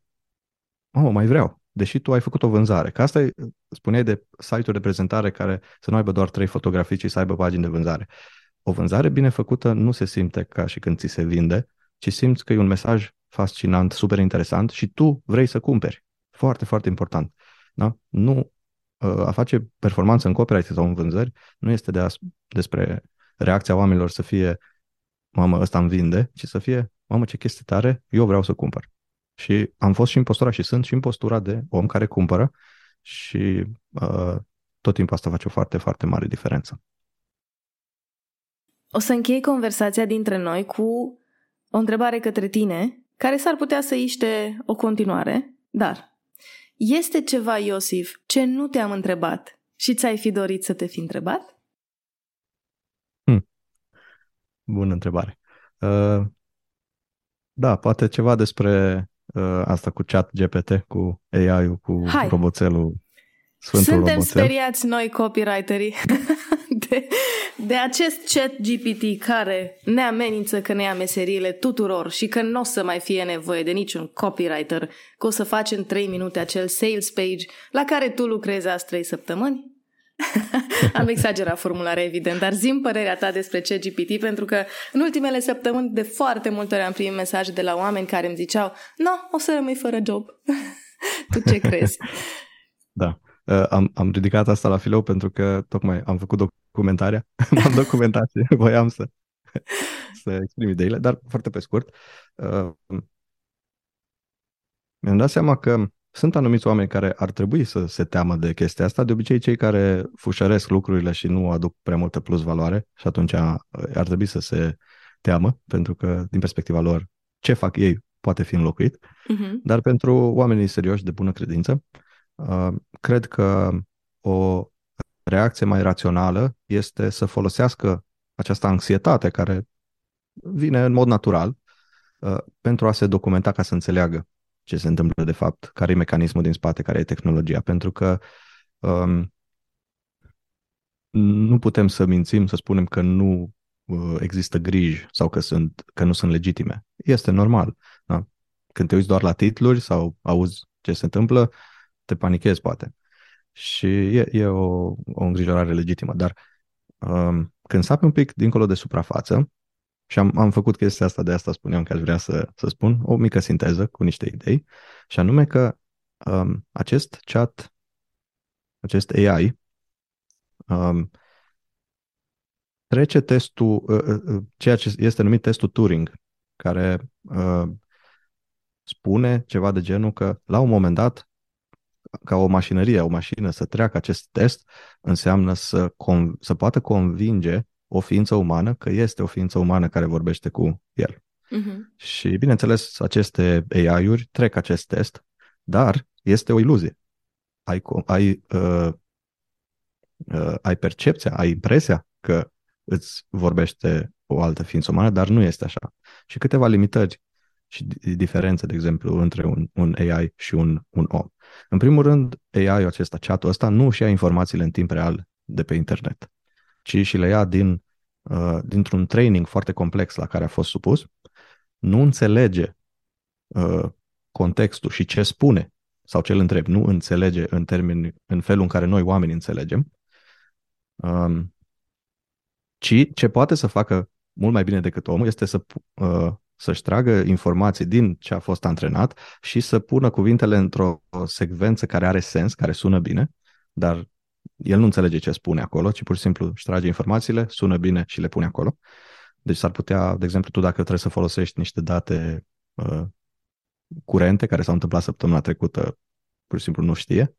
[SPEAKER 2] oh, mai vreau, deși tu ai făcut o vânzare. Că asta e, spuneai de site-uri de prezentare care să nu aibă doar trei fotografii, ci să aibă pagini de vânzare. O vânzare bine făcută nu se simte ca și când ți se vinde, ci simți că e un mesaj fascinant, super interesant și tu vrei să cumperi. Foarte, foarte important. Da? Nu, a face performanță în copyright sau în vânzări nu este de a, despre reacția oamenilor să fie, mamă, ăsta îmi vinde, ci să fie, mamă, ce chestie tare, eu vreau să cumpăr. Și am fost și în postura și sunt și în postura de om care cumpără și uh, tot timpul asta face o foarte, foarte mare diferență.
[SPEAKER 1] O să închei conversația dintre noi cu o întrebare către tine, care s-ar putea să iște o continuare, dar este ceva, Iosif, ce nu te-am întrebat și ți-ai fi dorit să te fi întrebat?
[SPEAKER 2] Hmm. Bună întrebare. Uh, da, poate ceva despre uh, asta cu chat G P T, cu A I-ul, cu
[SPEAKER 1] Hai.
[SPEAKER 2] roboțelul, Sfântul
[SPEAKER 1] Suntem
[SPEAKER 2] roboțel.
[SPEAKER 1] speriați noi, copywriterii, de, de acest chat G P T care ne amenință că ne ia meseriile tuturor și că nu o să mai fie nevoie de niciun copywriter, că o să faci în trei minute acel sales page la care tu lucrezi azi trei săptămâni? Am exagerat formularea, evident, dar zi-mi părerea ta despre ChatGPT, pentru că în ultimele săptămâni de foarte multe ori am primit mesaje de la oameni care îmi ziceau, no, o să rămâi fără job. Tu ce crezi?
[SPEAKER 2] Da. Uh, am, am ridicat asta la filou pentru că tocmai am făcut documentarea, m-am documentat și voiam să, să exprim ideile, dar foarte pe scurt. Uh, mi-am dat seama că sunt anumiți oameni care ar trebui să se teamă de chestia asta, de obicei cei care fușăresc lucrurile și nu aduc prea multă plus valoare și atunci ar trebui să se teamă, pentru că din perspectiva lor ce fac ei poate fi înlocuit, uh-huh. Dar pentru oamenii serioși de bună credință, uh, cred că o reacție mai rațională este să folosească această anxietate care vine în mod natural uh, pentru a se documenta ca să înțeleagă ce se întâmplă de fapt, care e mecanismul din spate, care e tehnologia, pentru că um, nu putem să mințim, să spunem că nu uh, există griji sau că, sunt, că nu sunt legitime. Este normal. Da? Când te uiți doar la titluri sau auzi ce se întâmplă, te panichezi poate. Și e, e o, o îngrijorare legitimă. Dar um, când sapi un pic dincolo de suprafață, și am, am făcut chestia asta, de asta spuneam că aș vrea să, să spun, o mică sinteză cu niște idei, și anume că um, acest chat, acest A I, um, trece testul, uh, uh, ceea ce este numit testul Turing, care uh, spune ceva de genul că la un moment dat, ca o mașinărie, o mașină să treacă acest test, înseamnă să, con- să poată convinge o ființă umană că este o ființă umană care vorbește cu el.
[SPEAKER 1] Uh-huh.
[SPEAKER 2] Și, bineînțeles, aceste A I-uri trec acest test, dar este o iluzie. Ai, co- ai, uh, uh, ai percepția, ai impresia că îți vorbește o altă ființă umană, dar nu este așa. Și câteva limitări și diferențe, de exemplu, între un, un A I și un, un om. În primul rând, A I-ul acesta, chat-ul ăsta, nu își ia informațiile în timp real de pe internet, ci și le ia din, uh, dintr-un training foarte complex la care a fost supus, nu înțelege uh, contextul și ce spune sau ce îl întreb, nu înțelege în termeni, în felul în care noi oamenii înțelegem, um, ci ce poate să facă mult mai bine decât omul este să, uh, să-și tragă informații din ce a fost antrenat și să pună cuvintele într-o secvență care are sens, care sună bine, dar el nu înțelege ce spune acolo, ci pur și simplu își trage informațiile, sună bine și le pune acolo. Deci s-ar putea, de exemplu, tu dacă trebuie să folosești niște date uh, curente care s-au întâmplat săptămâna trecută, pur și simplu nu știe.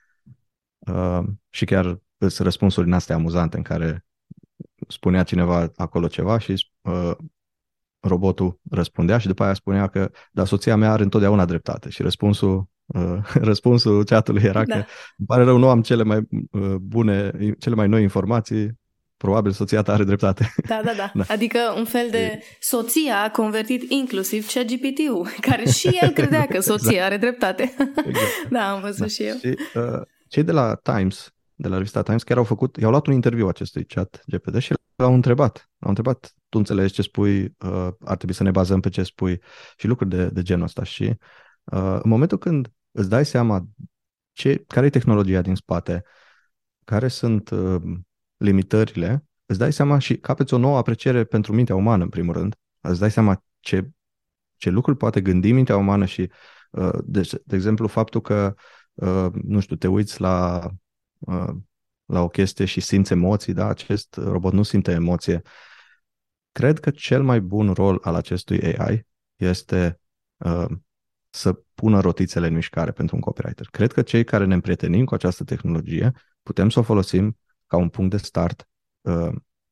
[SPEAKER 2] Uh, și chiar sunt răspunsuri din astea amuzante în care spunea cineva acolo ceva și uh, robotul răspundea și după aia spunea că da, soția mea are întotdeauna dreptate și răspunsul uh, răspunsul chatului era da. Că îmi pare rău, nu am cele mai uh, bune, cele mai noi informații, probabil soția ta are dreptate.
[SPEAKER 1] Da, da, da. da. Adică un fel de soția a convertit inclusiv ChatGPT-ul, care și el credea că soția exact. Are dreptate. Exact. Da, am văzut da. Și eu. Și
[SPEAKER 2] uh, cei de la Times, de la revista Times, chiar au făcut, i-au luat un interviu acestui chat G P T și l-au întrebat. L-au întrebat, tu înțelegi ce spui, uh, ar trebui să ne bazăm pe ce spui și lucruri de, de genul ăsta. Și uh, în momentul când îți dai seama ce, care e tehnologia din spate, care sunt uh, limitările, îți dai seama și capeți o nouă apreciere pentru mintea umană, în primul rând. Îți dai seama ce, ce lucruri poate gândi mintea umană și, uh, de, de exemplu, faptul că, uh, nu știu, te uiți la, uh, la o chestie și simți emoții, da? Acest robot nu simte emoție. Cred că cel mai bun rol al acestui A I este uh, să pună rotițele în mișcare pentru un copywriter. Cred că cei care ne împrietenim cu această tehnologie putem să o folosim ca un punct de start uh,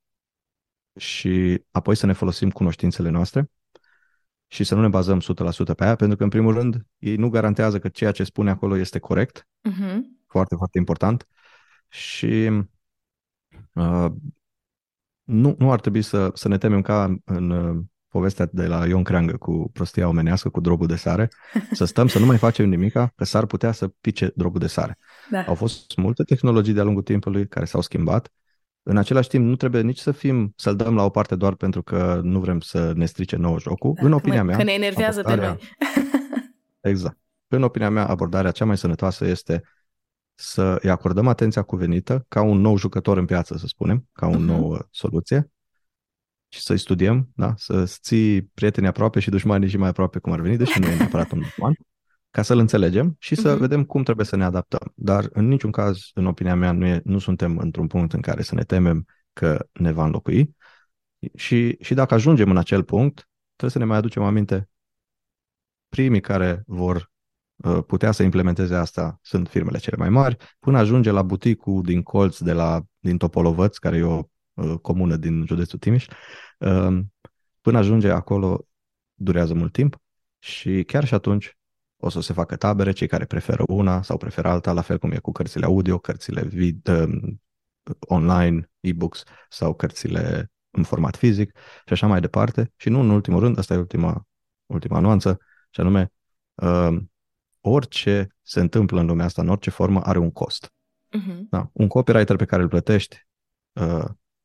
[SPEAKER 2] și apoi să ne folosim cunoștințele noastre și să nu ne bazăm o sută la sută pe aia, pentru că, în primul rând, ei nu garantează că ceea ce spune acolo este corect. Uh-huh. Foarte, foarte important. Și uh, nu, nu ar trebui să, să ne temem ca în uh, povestea de la Ion Creangă cu prostia omenească, cu drobul de sare, să stăm să nu mai facem nimica, că s-ar putea să pice drobul de sare. Da. Au fost multe tehnologii de-a lungul timpului care s-au schimbat. În același timp, nu trebuie nici să fim, să-l dăm la o parte doar pentru că nu vrem să ne strice nouă jocul. Da, în opinia mea,
[SPEAKER 1] că ne enervează pe noi.
[SPEAKER 2] Exact. În opinia mea, abordarea cea mai sănătoasă este să îi acordăm atenția cuvenită ca un nou jucător în piață, să spunem, ca o uh-huh. nouă soluție și să-i studiem, da? Să-ți ții prietenii aproape și dușmanii și mai aproape cum ar veni, deși nu e neapărat un dușman, ca să-l înțelegem și să uh-huh. vedem cum trebuie să ne adaptăm. Dar în niciun caz, în opinia mea, nu, e, nu suntem într-un punct în care să ne temem că ne va înlocui și, și dacă ajungem în acel punct, trebuie să ne mai aducem aminte, primii care vor uh, putea să implementeze asta sunt firmele cele mai mari, până ajunge la buticul din colț de la, din Topolovăț, care e o uh, comună din județul Timiș, uh, până ajunge acolo durează mult timp și chiar și atunci o să se facă tabere, cei care preferă una sau preferă alta, la fel cum e cu cărțile audio, cărțile vid, um, online, e-books sau cărțile în format fizic și așa mai departe. Și nu în ultimul rând, asta e ultima, ultima nuanță, și anume um, orice se întâmplă în lumea asta, în orice formă, are un cost. Uh-huh. Da? Un copywriter pe care îl plătești uh,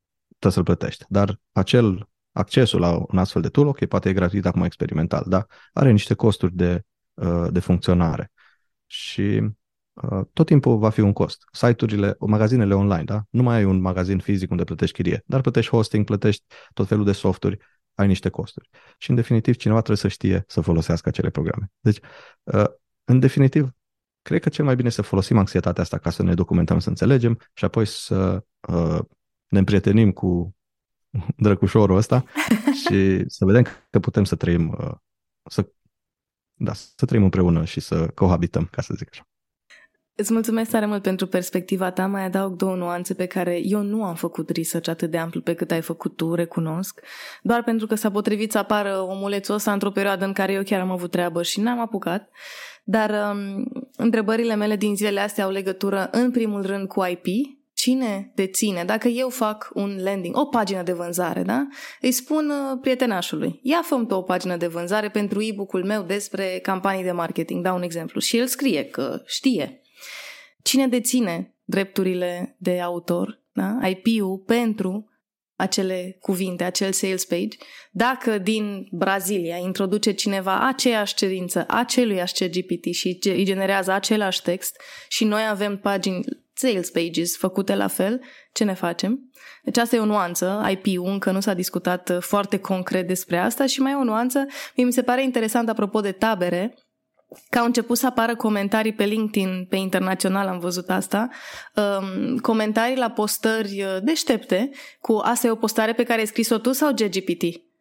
[SPEAKER 2] trebuie să-l plătești. Dar acel accesul la un astfel de tool, ok, poate e gratuit acum experimental, dar are niște costuri de, de funcționare. Și tot timpul va fi un cost. Site-urile, magazinele online, da? Nu mai ai un magazin fizic unde plătești chirie, dar plătești hosting, plătești tot felul de softuri, ai niște costuri. Și în definitiv cineva trebuie să știe să folosească acele programe. Deci, în definitiv, cred că cel mai bine să folosim anxietatea asta ca să ne documentăm, să înțelegem și apoi să ne împrietenim cu drăcușorul ăsta și să vedem că putem să trăim, să, da, să trăim împreună și să cohabităm, ca să zic așa.
[SPEAKER 1] Îți mulțumesc tare mult pentru perspectiva ta, mai adaug două nuanțe pe care eu nu am făcut research atât de amplu pe cât ai făcut tu, recunosc, doar pentru că s-a potrivit să apară omulețul ăsta într-o perioadă în care eu chiar am avut treabă și n-am apucat, dar um, întrebările mele din zilele astea au legătură în primul rând cu I P. Cine deține? Dacă eu fac un landing, o pagină de vânzare, da? Îi spun uh, prietenașului, ia fă-mi tu o pagină de vânzare pentru e-book-ul meu despre campanii de marketing, dau un exemplu, și el scrie că știe. Cine deține drepturile de autor, da? I P-ul pentru acele cuvinte, acel sales page? Dacă din Brazilia introduce cineva aceeași cerință, aceluiași ChatGPT și îi generează același text și noi avem pagini sales pages făcute la fel, ce ne facem? Deci asta e o nuanță, I P-ul, încă nu s-a discutat foarte concret despre asta și mai e o nuanță, mi se pare interesant apropo de tabere, că au început să apară comentarii pe LinkedIn, pe internațional am văzut asta, um, comentarii la postări deștepte cu asta e o postare pe care ai scris-o tu sau ChatGPT?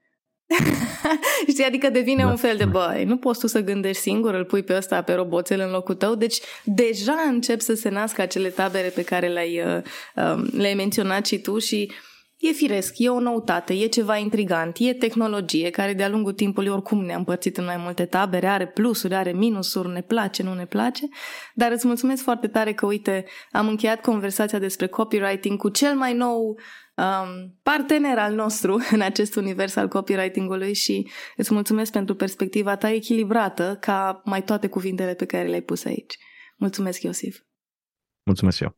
[SPEAKER 1] Știi, adică devine da. un fel de băi, nu poți tu să gândești singur, îl pui pe ăsta pe roboțel în locul tău, deci deja încep să se nască acele tabere pe care le-ai, uh, le-ai menționat și tu și e firesc, e o noutate, e ceva intrigant, e tehnologie care de-a lungul timpului oricum ne-a împărțit în mai multe tabere, are plusuri, are minusuri, ne place, nu ne place, dar îți mulțumesc foarte tare că, uite, am încheiat conversația despre copywriting cu cel mai nou um, partener al nostru în acest univers al copywriting-ului și îți mulțumesc pentru perspectiva ta echilibrată ca mai toate cuvintele pe care le-ai pus aici. Mulțumesc, Iosif!
[SPEAKER 2] Mulțumesc eu!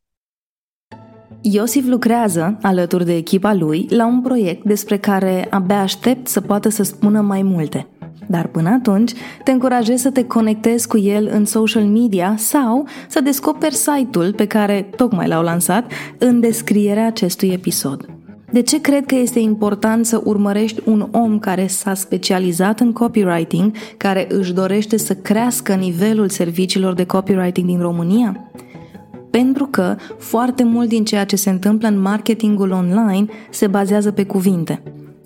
[SPEAKER 1] Iosif lucrează, alături de echipa lui, la un proiect despre care abia aștept să poată să spună mai multe. Dar până atunci, te încurajez să te conectezi cu el în social media sau să descoperi site-ul pe care tocmai l-au lansat în descrierea acestui episod. De ce cred că este important să urmărești un om care s-a specializat în copywriting, care își dorește să crească nivelul serviciilor de copywriting din România? Pentru că foarte mult din ceea ce se întâmplă în marketingul online se bazează pe cuvinte.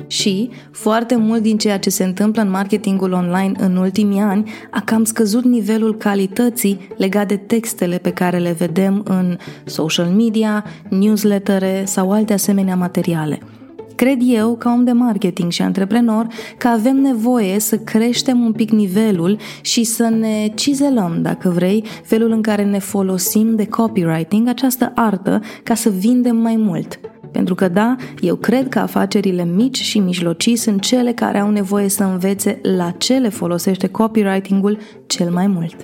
[SPEAKER 1] Și foarte mult din ceea ce se întâmplă în marketingul online în ultimii ani a cam scăzut nivelul calității legat de textele pe care le vedem în social media, newslettere sau alte asemenea materiale. Cred eu, ca om de marketing și antreprenor, că avem nevoie să creștem un pic nivelul și să ne cizelăm, dacă vrei, felul în care ne folosim de copywriting, această artă, ca să vindem mai mult. Pentru că da, eu cred că afacerile mici și mijlocii sunt cele care au nevoie să învețe la ce le folosește copywriting-ul cel mai mult.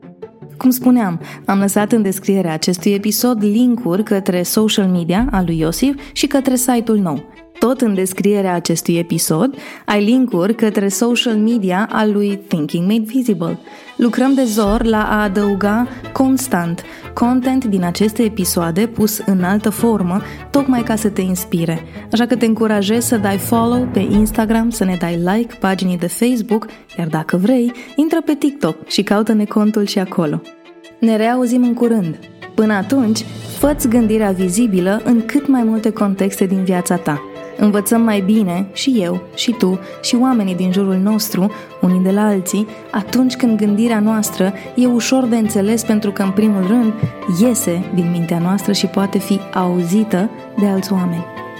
[SPEAKER 1] Cum spuneam, am lăsat în descrierea acestui episod link-uri către social media al lui Iosif și către site-ul nou. Tot în descrierea acestui episod ai link-uri către social media al lui Thinking Made Visible. Lucrăm de zor la a adăuga constant content din aceste episoade pus în altă formă, tocmai ca să te inspire. Așa că te încurajez să dai follow pe Instagram, să ne dai like paginii de Facebook, iar dacă vrei, intră pe TikTok și caută-ne contul și acolo. Ne reauzim în curând. Până atunci, fă-ți gândirea vizibilă în cât mai multe contexte din viața ta. Învățăm mai bine, și eu, și tu, și oamenii din jurul nostru, unii de la alții, atunci când gândirea noastră e ușor de înțeles pentru că, în primul rând, iese din mintea noastră și poate fi auzită de alți oameni.